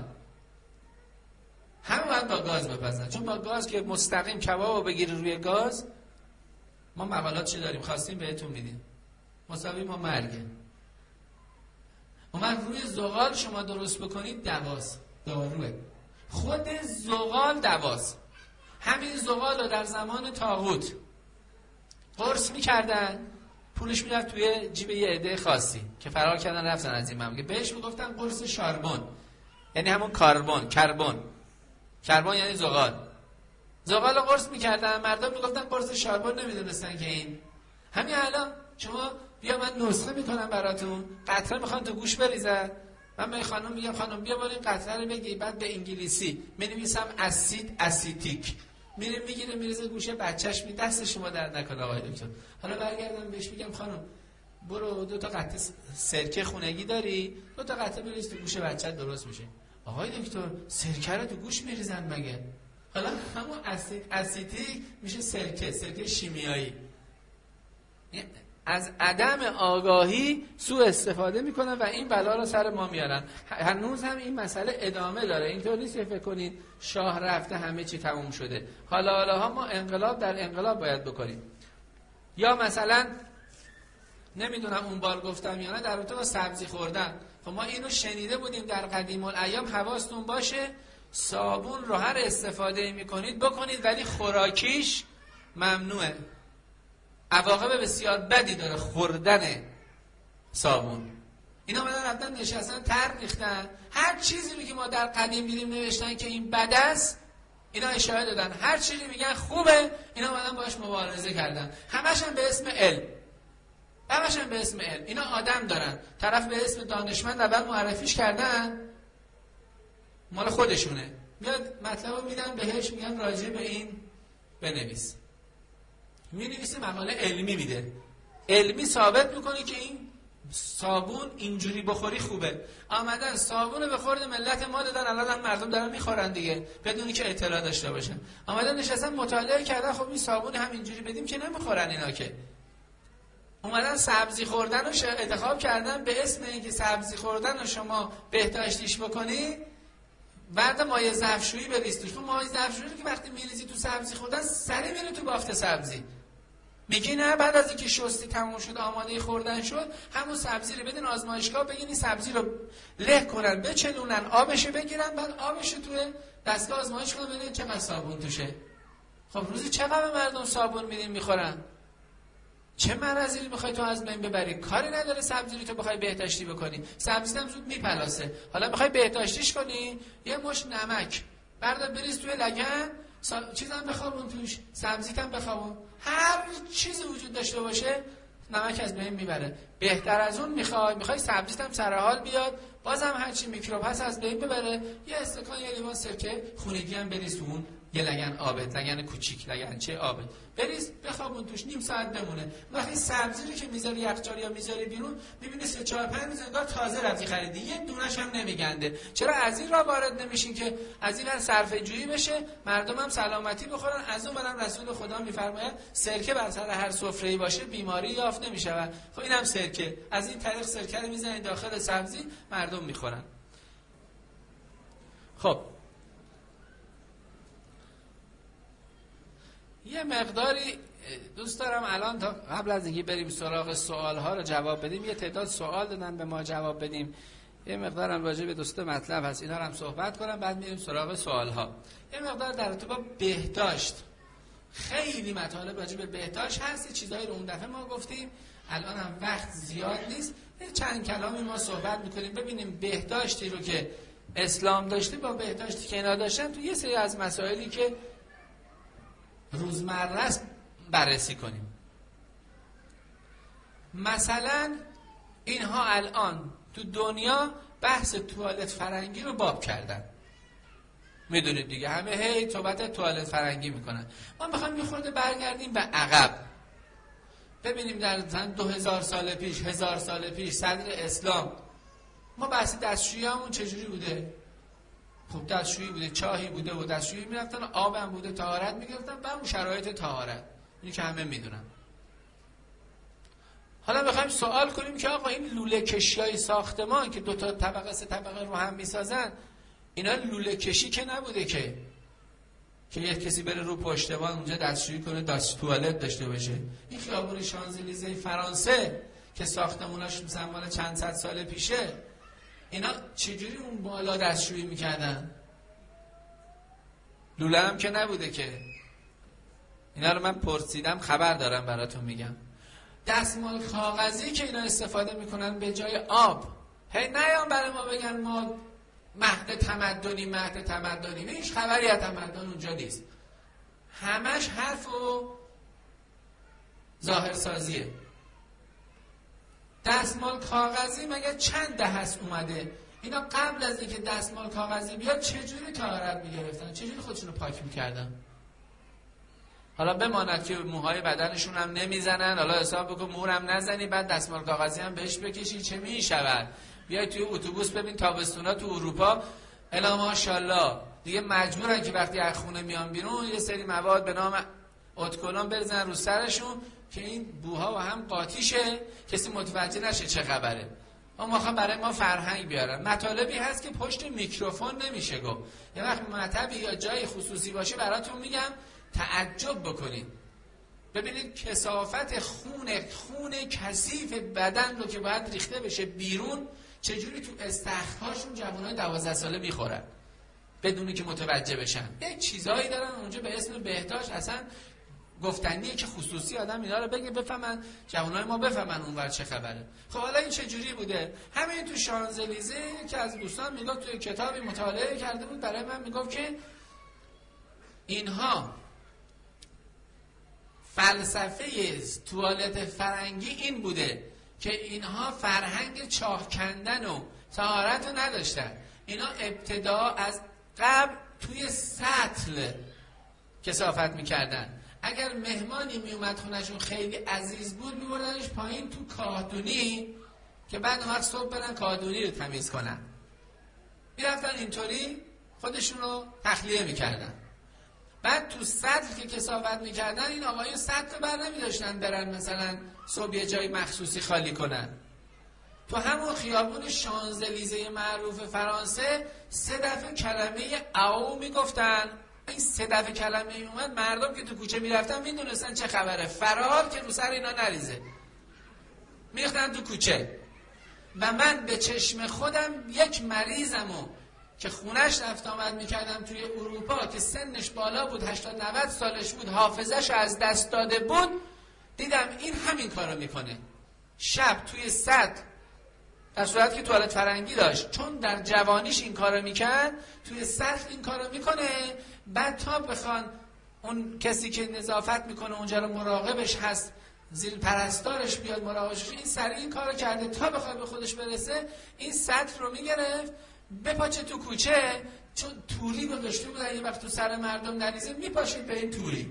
همه باید با گاز بپزن، چون با گاز که مستقیم کبابو بگیری روی گاز ما مقالات چی داریم خواستیم بهتون میدیم، مساوی ما مرگه. اومد روی زغال شما درست بکنید دواست، داروه. خود زغال دواست. همین زغال رو در زمان طاغوت قرص میکردن، پولش میرفت توی جیب یه عده خاصی که فرار کردن رفتن از این مملکت، بهش میگفتن قرص شاربون، یعنی همون کاربن. کربن کربن یعنی زغال. زغال رو قرص میکردن، مردم میگفتن قرص شاربون، نمیدونستن که این همین الان شما بیا من نسخه میکنم براتون، قطره میخوان تو گوش بریزن، من به خانم میگم خانم بیا بریم قطره رو بگی، بعد به انگلیسی مینویسم اسید اسیتیک، میره میگیره میریزه گوشه بچهش، می دست شما درد نکنه آقای دکتر. حالا برگردم بهش میگم خانم برو دو تا قطره سرکه خونگی داری، دو تا قطره بریز تو گوشه بچه‌ت درست میشه. آقای دکتر سرکه رو تو گوش میریزن مگه؟ حالا همون اسید اسیتیک میشه سرکه، سرکه شیمیایی. از عدم آگاهی سوء استفاده میکنن و این بلا رو سر ما میارن. هنوز هم این مسئله ادامه داره. اینطور نیست فکر کنید شاه رفته همه چی تموم شده. حالا حالا ها ما انقلاب در انقلاب باید بکنیم. یا مثلا نمیدونم اون بار گفتم یا نه در رابطه با سبزی خوردن، خب ما اینو شنیده بودیم در قدیم الایام، حواستون باشه صابون رو هر استفاده میکنید بکنید ولی خوراکیش ممنوعه. عواقب بسیار بدی داره خوردن صابون. اینا اومدن رفتن نشستن طرح ریختن، هر چیزی که ما در قدیم دیدیم نوشتن که این بد است اینا اشاره دادن، هر چیزی میگن خوبه اینا اومدن باش مبارزه کردن. همش هم به اسم علم، همش هم به اسم علم. اینا آدم دارن، طرف به اسم دانشمند اول معرفیش کردن، مال خودشونه، میاد مطلب رو میدن بهش میگن راجع به این بنویس، می‌نویسه مقاله علمی میده، علمی ثابت میکنه که این صابون اینجوری بخوری خوبه. آمدن صابون رو به خورد ملت ما دادن، الان هم مردم دارن میخورن دیگه بدونی که اطلاع داشته باشن. آمدن نشستن مطالعه کردن، خب این صابون هم اینجوری بدیم که نمیخورن اینا که. اومدن سبزی خوردن رو انتخاب کردن به اسم اینکه سبزی خوردن رو شما بهداشتیش بکنی، بعد مایع ظرفشویی بریز توش. تو مایع ظرفشویی که وقتی میریزی تو سبزی خوردن سری میره تو بافت سبزی. میگی نه بعد از اینکه شستی تموم شد آماده خوردن شد همون سبزی رو بدین آزمایشگاه، بگین این سبزی رو له کنن بچلونن آبشو بگیرن، بعد آبشو توی دستگاه آزمایش کنن ببینن چقدر صابون توشه. خب روزی چقدر مردم صابون میدین میخورن؟ چه مرضی رو میخوای تو از بین ببری؟ کاری نداره سبزی رو تو بخوای بهداشتی بکنی، سبزی هم زود میپلاسه. حالا میخوای بهداشتیش کنی، یه مش نمک بردار بریز توی لگن، سا... چیزم بخوابون توش، سبزیت هم بخوابون، هر چیزی وجود داشته باشه نمک از بین میبره. بهتر از اون میخوای میخوای سبزیت هم سر حال بیاد، بازم هر چی میکروب هست از بین ببره، یه استکان یه لیوان سرکه خونگی هم بریز تو اون یه لگن آبت، لگن کوچیک، لگن چه آبت بریز بخوابون توش، نیم ساعت بمونه. وقتی سبزی رو که میذاری یخچال یا میذاری بیرون میبینی سه چهار پنج روز انگار تازه رفتی خریدی، یه دونش هم نمیگنده. چرا از این راه وارد نمیشین که از این ور صرفه جویی بشه، مردم هم سلامتی بخورن؟ از اون برم رسول خدا میفرماید سرکه بر سر هر سفره‌ای باشه بیماری یافت نمیشود. خب اینم سرکه، از این طریق سرکه رو میزنید داخل سبزی مردم میخورن. خب یه مقداری دوست دارم الان تا قبل از اینکه بریم سراغ سوال ها رو جواب بدیم، یه تعداد سوال دادن به ما جواب بدیم، یه مقدارم راجع به دوست مطلب هست اینا رو هم صحبت کنم، بعد میریم سراغ سوال ها. یه مقدار در ارتباط بهداشت، خیلی مطالب راجع به بهداشت هست، چیزایی رو اون دفعه ما گفتیم، الان هم وقت زیاد نیست، چند کلامی ما صحبت میکنیم ببینیم بهداشتی رو که اسلام داشته با بهداشتی که اینا داشتن تو یه سری از مسائلی که روزمره است بررسی کنیم. مثلا اینها الان تو دنیا بحث توالت فرنگی رو باب کردن، میدونید دیگه، همه هی صحبت توالت فرنگی میکنن. ما میخوایم یه خورده برگردیم به عقب، ببینیم در دو هزار سال پیش، هزار سال پیش صدر اسلام ما بحث دستشویی‌هامون چجوری بوده؟ خب دستشویی بوده، چاهی بوده و دستشویی میرفتن، آبم بوده، طهارت میگرفتن، به اون شرایط طهارت، اینی که همه میدونن. حالا میخوایم سوال کنیم که آقا این لوله کشیای ساختمان که دو تا طبقه سه طبقه رو هم میسازن، اینا لوله کشی که نبوده که، که یک کسی بره رو پشتوان اونجا دستشویی کنه، دست توالت داشته باشه. این خیابون شانزلیزه فرانسه که ساختموناش مثلا مال چند صد سال پیشه، اینا چجوری اون بالا دستشویی میکردن؟ لوله هم که نبوده که. اینا رو من پرسیدم، خبر دارم براتون میگم. دستمال کاغذی که اینا استفاده میکنن به جای آب، هی نیان برای ما بگن ما مهد تمدنی مهد تمدنی، هیچ خبری از تمدن اونجا نیست. همش حرف و ظاهرسازیه. دستمال کاغذی مگه چند ده هست اومده؟ اینا قبل از اینکه دستمال کاغذی بیاد چجوری طهارت میگرفتن؟ چجوری خودشونو پاک میکردن؟ حالا بماند که موهای بدنشون هم نمیزنن، حالا حساب بکن مورم نزنی بعد دستمال کاغذی هم بهش بکشی، چه میشود؟ بیای توی اتوبوس ببین تابستونا تو اروپا الا ماشاءالله دیگه مجبورن که وقتی از خونه میان بیرون یه سری مواد به نام اتکلون بریزن رو سرشون که این بوها و هم قاطی شه، کسی متوجه نشه چه خبره. اما میخوام برای ما فرهنگ بیارن. مطالبی هست که پشت میکروفون نمیشه گفت. یه وقت مطلبی یا جای خصوصی باشه براتون میگم تعجب بکنید. ببینید کثافت خون خون کثیف بدن رو که باید ریخته بشه بیرون چجوری تو استخرهاشون جوانای دوازده ساله میخورن بدونی که متوجه بشن. یک چیزایی دارن اونجا به اسم بهداشت، اصلا گفتنیه که خصوصی آدم اینا رو بگه بفهمن، جوانای ما بفهمن اونور چه خبره. خب حالا این چه جوری بوده؟ همین تو شانزلیزه که از دوستان میگفت توی کتابی مطالعه کرده بود برای من میگفت که اینها فلسفه توالت فرنگی این بوده که اینها فرهنگ چاه کندن و طهارت رو نداشتن. اینا ابتدا از قبل توی سطل کثافت میکردن. اگر مهمانی میومد خونهشون خیلی عزیز بود میبردنش پایین تو کاهدونی که بعد وقت صبح برن کاهدونی رو تمیز کنن. میرفتن اینطوری خودشون رو تخلیه میکردن. بعد تو سطل که کثافت میکردن این آقایون سطل بر نمیداشتن برن مثلا صبح یه جای مخصوصی خالی کنن. تو همون خیابون شانزلیزه معروف فرانسه سه دفعه کلمه او میگفتن. این سه دفعه کلمه اومد مردم که تو کوچه میرفتن میدونستن چه خبره، فرار که رو سر اینا نریزه، میختن تو کوچه. و من به چشم خودم یک مریضمو که خونش رفت آمد میکردم توی اروپا که سنش بالا بود، هشتاد نود سالش بود، حافظش از دست داده بود، دیدم این همین کارو میکنه. شب توی سطل، در صورت که توالت فرنگی داشت، چون در جوانیش این کارو میکرد، توی سطل این کارو میکنه. بعد تا بخوان اون کسی که نظافت میکنه اونجا رو مراقبش هست، زیر پرستارش بیاد مراقبش، این سریع این کارو کرده تا بخواد به خودش برسه این سطل رو میگرفت بپاچه تو کوچه، چون توری گذاشته بودن یه وقت تو سر مردم نریزه، میپاشید به این توری.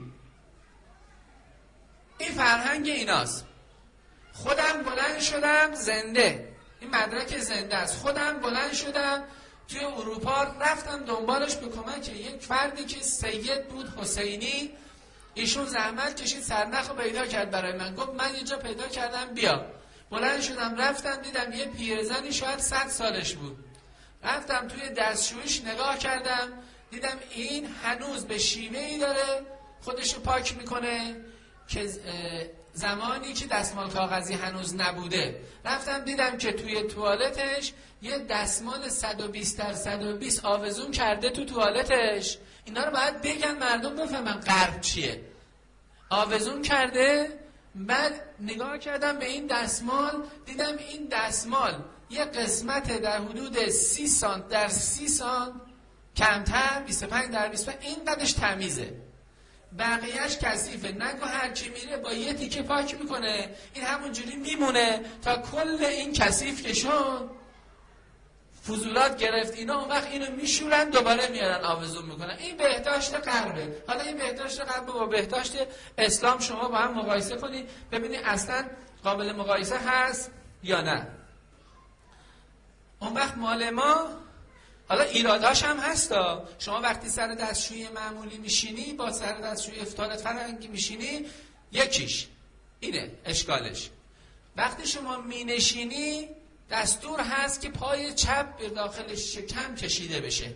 این فرهنگ ایناست. خودم بلند شدم زنده، این مدرک زنده است، خودم بلند شدم توی اروپا رفتم دنبالش به کمک یک فردی که سید بود حسینی، ایشون زحمت کشید سرنخ رو پیدا کرد برای من، گفت من یه جا پیدا کردم بیا. بلند شدم رفتم دیدم یه پیرزنی شاید صد سالش بود، رفتم توی دستشویش نگاه کردم دیدم این هنوز به شیوهی داره خودشو پاک میکنه که زمانی که دستمال کاغذی هنوز نبوده. رفتم دیدم که توی توالتش یه دستمال صد و بیست در صد و بیست آویزون کرده تو توالتش. اینا رو باید بگن مردم بفهمن غرب چیه. آویزون کرده. بعد نگاه کردم به این دستمال دیدم این دستمال یه قسمت در حدود سی سانت در سی سانت کمتر، بیست و پنج در بیست و پنج، این قدش تمیزه، بقیهش کثیفه. نگو هر کی میره با یه تیکه پاک میکنه، این همونجوری میمونه تا کل این کثیف که شد فضولات گرفت اینا، اون وقت اینو میشورن دوباره میارن آویزون میکنن. این بهداشت غربه. حالا این بهداشت غربه با بهداشت اسلام شما با هم مقایسه کنید ببینید اصلا قابل مقایسه هست یا نه. اون وقت مال ما حالا ایراداش هم هستا. شما وقتی سر دستشویی معمولی میشینی با سر دستشویی توالت فرنگی میشینی، یکیش اینه اشکالش، وقتی شما مینشینی دستور هست که پای چپ به داخل شکم کشیده بشه.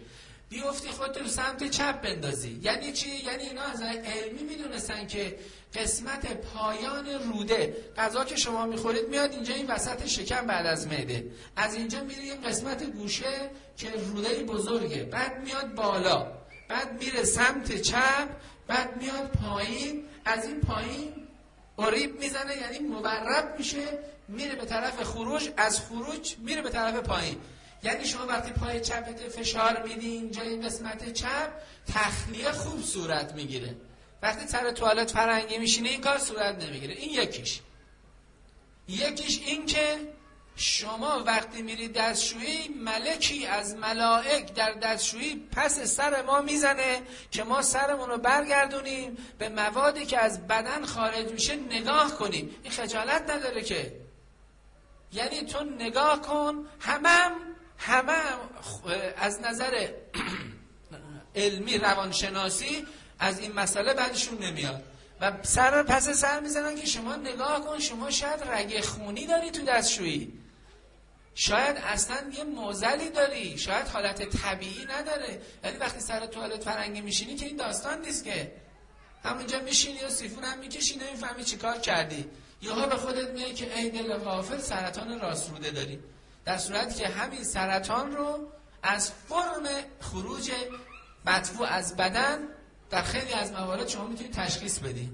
بیفتی خودت رو سمت چپ بندازی. یعنی چی؟ یعنی اینا از علمی میدونستن که قسمت پایان روده، غذا که شما میخورید میاد اینجا این وسط شکم بعد از معده، از اینجا میره این قسمت گوشه که روده بزرگه، بعد میاد بالا، بعد میره سمت چپ، بعد میاد پایین، از این پایین قریب میزنه یعنی مورب میشه، میره به طرف خروج، از خروج میره به طرف پایین. یعنی شما وقتی پای چپت فشار میدی اینجا این قسمت چپ، تخلیه خوب صورت میگیره. وقتی سر توالت فرنگی میشینه این کار صورت نمیگیره. این یکیش. یکیش این که شما وقتی میری دستشویی، ملکی از ملائک در دستشویی پس سر ما میزنه که ما سرمون رو برگردونیم به موادی که از بدن خارج میشه نگاه کنیم. این خجالت نداره که. یعنی تو نگاه کن، همم همم از نظر علمی روانشناسی از این مسئله بعدشون نمیاد و سر پس سر میزنن که شما نگاه کن، شما شاید رگ خونی داری تو دستشویی، شاید اصلا یه معضلی داری، شاید حالت طبیعی نداره. ولی وقتی سر توالت فرنگی میشینی که این داستان نیست که. همونجا میشینی و سیفون هم میکشی، نمیفهمی چی کار کردی. یهو به خودت میگه که ای دل غافل سرطان راست روده داری، در صورتی که همین سرطان رو از فرم خروج مدفوع از بدن در خیلی از موارد شما میتونید تشخیص بدید.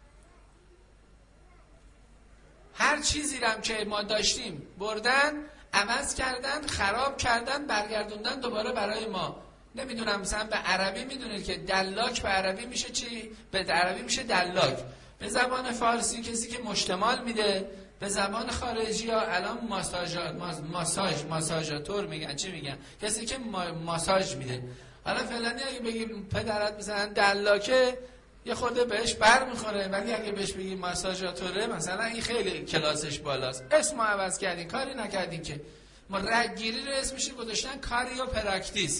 هر چیزی رو که ما داشتیم بردن، عوض کردن، خراب کردن، برگردوندن دوباره برای ما. نمیدونم مثلا به عربی میدونید که دلاک به عربی میشه چی؟ به عربی میشه دلاک. به زبان فارسی کسی که مشتمال میده، به زبان خارجی ها الان ماساژ ماساژ ماساژاتور میگن، چی میگن؟ کسی که ما... ماساژ میده. حالا فلانی اگه بگی پدرت مثلا دلاکه یه خورده بهش بر میخوره، ولی اگه بهش بگی ماساژاتوره مثلا این خیلی کلاسش بالاست. اسمو عوض کردین، کاری نکردین که. ما رگگیری رو اسمش گذاشتن کاریو پراکتیس.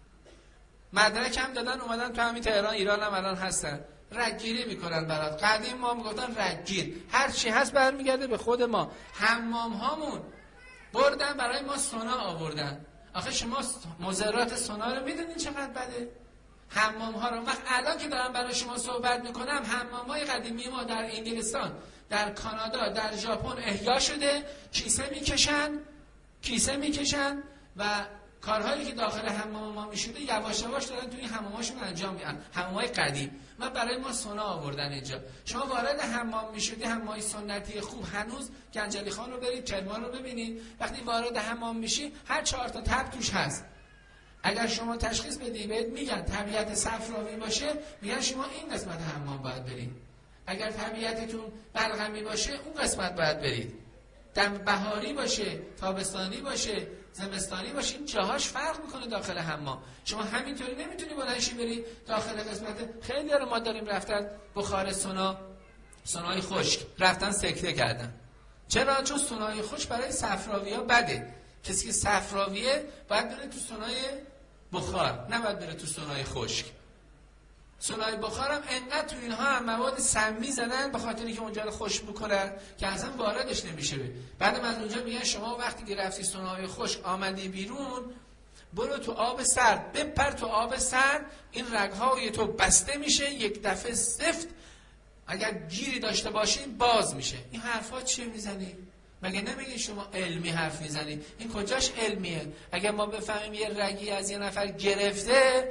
مدرک هم دادن اومدن تو همین تهران ایران هم الان هستن. رگگیری میکنن برات. قدیم ما میگفتن رگگیر. هر چی هست برمیگرده به خود ما. حمام هامون بردن برای ما سونا آوردن. آخه شما مضرات سونا رو میدونین چقدر بده؟ حمام ها رو وقت الان که دارم برای شما صحبت میکنم، حمام های قدیمی ما در انگلستان، در کانادا، در ژاپن احیا شده، کیسه میکشن کیسه میکشن و کارهایی که داخل حمام ما میشده یواش یواش دارن توی حماماشون انجام میدن. حمامای قدیم من برای ما سونا آوردن اینجا. شما وارد حمام میشدی، حمامای سنتی خوب، هنوز گنجلی خان رو برید، کرمان رو ببینید، وقتی وارد حمام میشی هر چهار تا تب توش هست. اگر شما تشخیص بدی بهت میگن طبیعت صفراوی باشه، میگن شما این قسمت حمام باید برید. اگر طبیعتتون بلغمی باشه اون قسمت باید برید. دم بهاری باشه، تابستانی باشه، زمستانی باشه، این جاهاش فرق میکنه داخل حمام. شما همینطوری نمیتونی بلندشی بری داخل قسمت. خیلی رو ما داریم رفتن بخار سونا، سونای خشک، رفتن سکته کردن. چرا؟ چون سونای خشک برای صفراوی‌ها بده. کسی که صفراویه باید بره تو سونای بخار، نه باید بره تو سونای خشک. سونای بخارم انقدر تو اینها هم مواد سمی زدن به خاطری که اونجا رو خشک میکنن که اصلا واردش نمیشه. بعدم از اونجا میگن شما وقتی که رفتی سونای خشک آمدی بیرون، برو تو آب سرد، بپر تو آب سرد، این رگ‌های تو بسته میشه، یک دفعه سفت، اگر گیری داشته باشین باز میشه. این حرفا چیه میزنی؟ مگه نمیگی شما علمی حرف میزنی؟ این کجاش علمیه؟ اگر ما بفهمیم یه رگی از یه نفر گرفته،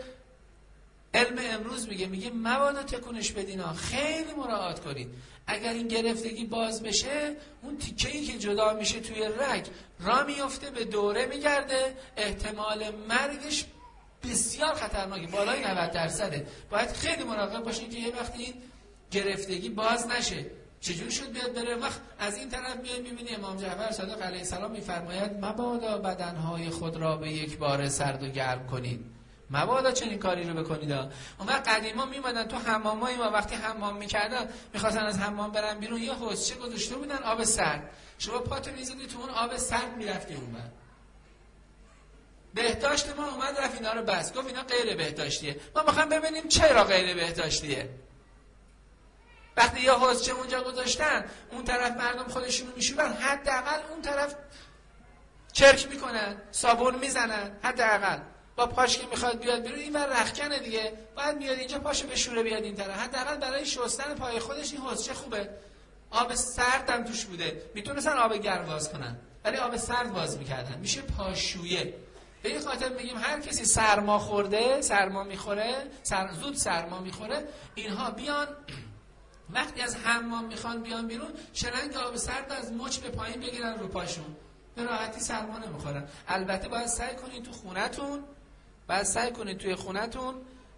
علم امروز میگه میگه مواد تکونش بدینا، خیلی مراعات کنید. اگر این گرفتگی باز بشه، اون تیکه‌ای که جدا میشه توی رگ را میفته، به دوره میگرده، احتمال مرگش بسیار خطرناکه، بالای نود درصده. باید خیلی مراقب باشین که یه وقتی این گرفتگی باز نشه. چجور شد بیاد بره وقت از این طرف میاد میبینی امام جعفر صادق علیه السلام میفرماید مبادا بدنهای خود را به یک بار سرد و گرم کنید، مبادا چنین کاری رو بکنید. اون وقت قدیما میمدن تو حمامای ما، وقتی حمام میکردن میخواستن از حمام برن بیرون، یه حوضچه گذاشته بودن آب سرد، شما پاتو میزدی تو اون آب سرد میرفتی اون بر. بهداشت ما اومد رفت اینا رو بس، گفت اینا غیر بهداشتیه. ما میخوایم ببینیم چرا غیر بهداشتیه. وقتی یه حوضچه اونجا گذاشتن، اون طرف مردم خودشونو میشورن، حداقل اون طرف چرک میکنن، صابون میزنن، حداقل با پاش که میخواد بیاد بیرون این ور رختکنه دیگه، باید میاد اینجا پاشو بشوره بیاد این طرف. حداقل برای شستن پای خودش این حوضچه خوبه. آب سرد هم توش بوده، میتونستن آب گرم باز کنن ولی آب سرد باز میکردن، میشه پاشویه. به این خاطر میگیم هر کسی سرما خورده، سرما میخوره، سر... زود سرما میخوره، اینها بیان وقتی از حمام میخوان بیان بیرون شلنگ آب سرد از مچ به پایین بگیرن رو پاشون، به راحتی سرما نمیخورن. البته باید سعی کنید تو خونتون باید سعی کنید توی خونتون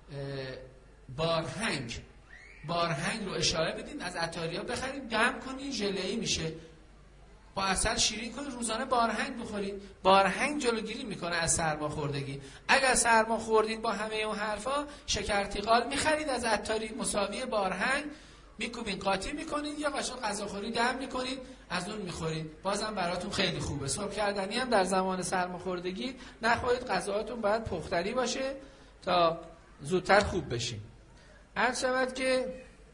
بارهنگ بارهنگ رو اشاره بدین، از عطاریا بخرید دم کنید، ژله‌ای میشه، با عسل شیرین کنید، روزانه بارهنگ بخورید. بارهنگ جلوگیری میکنه از سرما خوردگی. اگر سرما خوردید با همه اون حرفا، شکرتیغال میخرید از عطاری مساوی بارهنگ، میکوبین قاطی میکنید یا قاشق غذاخوری دم میکنید، از اون میخورید، بازم براتون خیلی خوبه. سرخ کردنی هم در زمان سرماخوردگی نخورید، غذاهاتون باید پختنی باشه تا زودتر خوب بشین. عرض شود که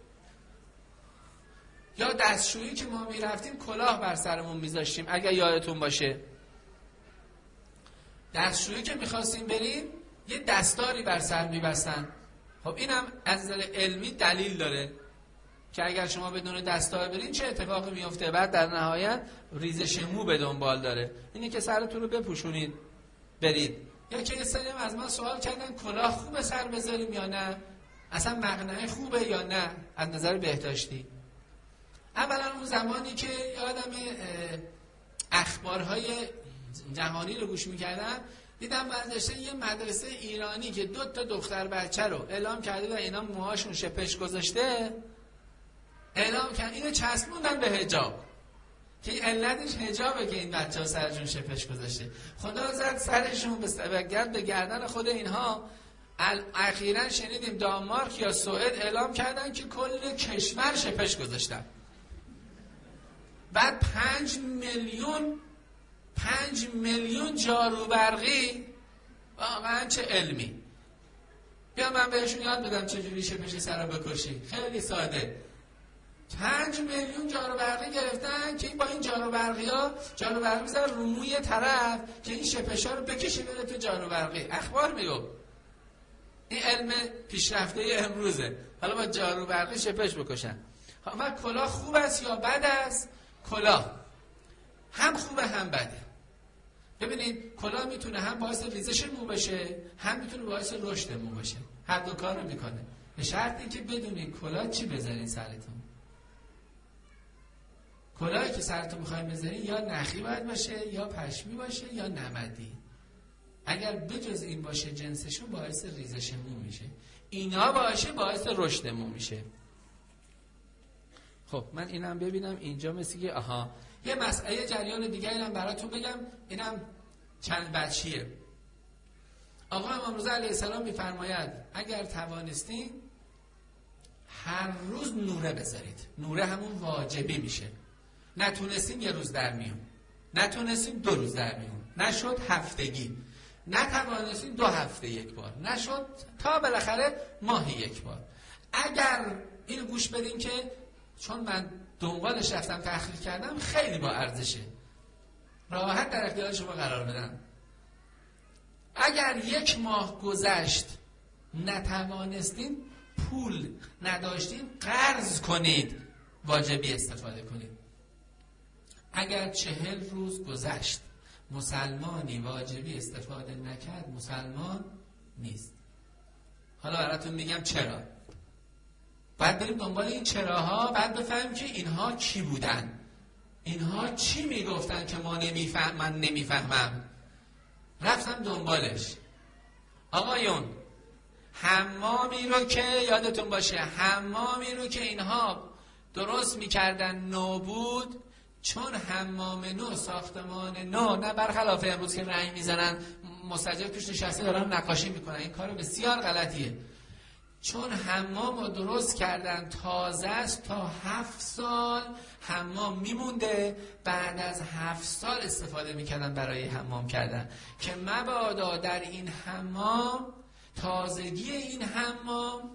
یا دستشویی که ما میرفتیم کلاه بر سرمون میذاشتیم، اگر یادتون باشه دستشویی که میخواستیم بریم یه دستاری بر سر میبستن. خب اینم از نظر علمی دلیل داره که اگر شما بدون دستار برین چه اتفاقی میفته. بعد در نهایت ریزش مو به دنبال داره، اینه که سرتون رو بپوشونید برید. یا که یه سری از من سوال کردن کلاه خوبه سر بذاریم یا نه، اصلا مقنعه خوبه یا نه از نظر بهداشتی. اولا اون زمانی که یادم اخبارهای جهانی رو گوش میکردم دیدم برداشته یه مدرسه ایرانی که دو تا دختر بچه رو اعلام کرده و اینا موهاشون شپش گذاشته، اعلام کرد اینو چسبوندن به حجاب که علتش حجابه که این بچه ها سرشون شپش گذاشته. خدا زد سرشون به گرد به گردن خود اینها. اخیراً شنیدیم دانمارک یا سوئد اعلام کردن که کل کشور شپش گذاشتن. بعد پنج میلیون پنج میلیون جارو برقی، واقعا چه علمی. بیا من بهشون یاد بدم چجوری شپش سر بکشی، خیلی ساده. پنج میلیون جارو برقی گرفتن که این با این جارو برقی ها جارو برقی میزن رو موی طرف که این شپش ها رو بکشه بره تو جارو برقی. اخبار میگو این علم پیشرفته امروزه، حالا با جارو برقی شپش بکشن. اما کلاه خوب است یا بد است؟ کلاه هم خوبه هم بده. ببینید کلاه میتونه هم باعث ریزش مو بشه، هم میتونه باعث رشد مو بشه، هر دو کارو میکنه، به شرطی که بدونید کلاه چی بذارین سرتون. کلاهی که سرتون میخواین بذارین یا نخی باید باشه یا پشمی باشه یا نمدی. اگر بجز این باشه جنسشون باعث ریزش مو میشه، اینا باشه باعث رشد مو میشه. خب من اینم ببینم اینجا مثل که آها یه مسئله جریان دیگه اینم براتون بگم، اینم چند بچیه. آقا امام رضا علیه السلام میفرماید اگر توانستین هر روز نوره بذارید. نوره همون واجبی میشه. نتونستین یه روز در میون، نتونستین دو روز در میون، نشد هفتگی، نتوانستین دو هفته یک بار، نشد تا بالاخره ماهی یک بار. اگر اینو گوش بدین که چون من دنبالش رفتم تحقیق کردم خیلی با ارزشه، راحت در اختیار شما قرار بدم. اگر یک ماه گذشت نتوانستین، پول نداشتین، قرض کنید، واجبی استفاده کنید. اگر چهل روز گذشت مسلمانی واجبی استفاده نکرد مسلمان نیست. حالا براتون میگم چرا. باید بریم دنبال این چراها، بعد بفهمیم که اینها کی بودن، اینها چی میگفتن که ما نمیفهم، من نمیفهمم. رفتم دنبالش. آقایون حمامی رو که یادتون باشه، حمامی رو که اینها درست میکردن نو بود، چون حمام نو، ساختمان نو، نه برخلاف امروز که رنگ میزنن مستاجر توش نشسته دارن نقاشی میکنن، این کار بسیار غلطیه. چون حمام رو درست کردن تازه است، تا هفت سال حمام میمونده، بعد از هفت سال استفاده میکردن برای حمام کردن که مبادا در این حمام، تازگی این حمام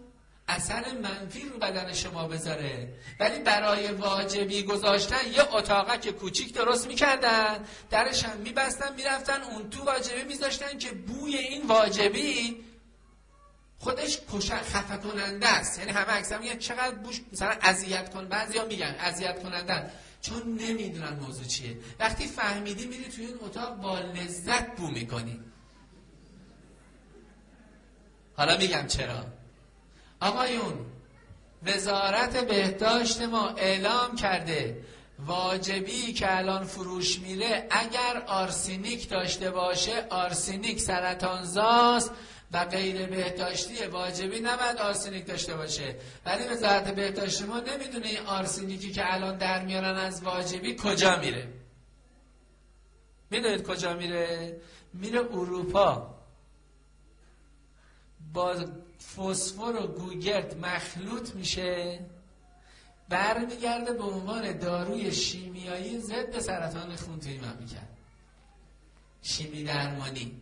اثر منفی رو بدن شما بذاره. ولی برای واجبی گذاشتن یه اتاقک کوچیک درست میکردن، درش هم میبستن، میرفتن اون تو واجبی میذاشتن که بوی این واجبی خودش خفه کننده است. یعنی همه اکثر میگن چقدر بوش مثلا اذیت کن، بعضیا میگن اذیت کننده، چون نمیدونن موضوع چیه. وقتی فهمیدی میری توی این اتاق با لذت بو میکنی. حالا میگم چرا. آقایون، وزارت بهداشت ما اعلام کرده واجبی که الان فروش میره اگر آرسنیک داشته باشه آرسنیک سرطانزاست و غیر بهداشتی واجبی نباید آرسنیک داشته باشه. ولی وزارت بهداشت ما نمیدونه این آرسنیکی که الان در میارن از واجبی کجا میره. میدونید کجا میره؟ میره اروپا، با فسفر و گوگرد مخلوط میشه، برمیگرده به عنوان داروی شیمیایی ضد سرطان خون توی مملکت، شیمی درمانی.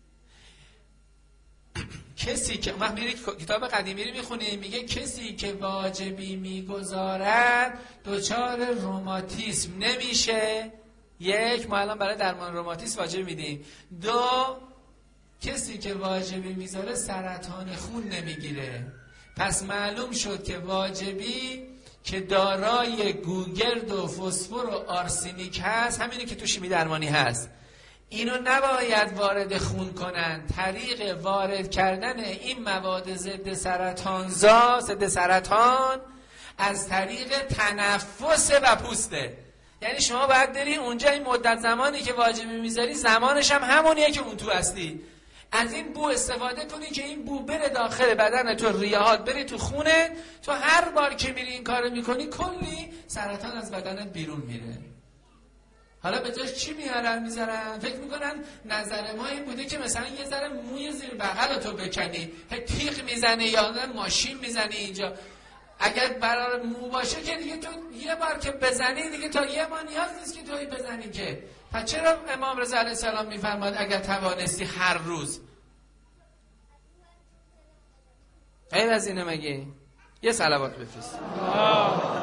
کسی که وقت میری کتاب قدیمی رو میخونی میگه کسی که واجبی میگذارد دچار روماتیسم نمیشه. یک، ما الان برای درمان روماتیسم واجبی میدیم. دو، کسی که واجبی میذاره سرطان خون نمیگیره. پس معلوم شد که واجبی که دارای گوگرد و فسفر و آرسنیک هست، همینی که تو شیمی درمانی هست، اینو نباید وارد خون کنن. طریق وارد کردن این مواد ضد سرطانزا، ضد سرطان، از طریق تنفس و پوسته. یعنی شما باید بری اونجا، این مدت زمانی که واجبی میذاری زمانش هم همونیه که اون تو هستی، از این بو استفاده کنی که این بو بره داخل بدن تو، ریهات بری تو خونه، تو هر بار که میری این کارو میکنی کلی سرطان از بدنت بیرون میره. حالا به جاش چی میارن میذارن؟ فکر میکنن نظر ما این بوده که مثلا یه ذره موی زیر بغل تو بکنی، تیغ میزنه یا ماشین میزنی اینجا. اگر برای مو باشه که دیگه تو یه بار که بزنی دیگه تا یه ما نیاز نیست که توی بزنی که. پس چرا امام رضا علیه السلام میفرماد اگر توانستی هر روز؟ غیر از اینه مگه؟ یه صلوات بفرست.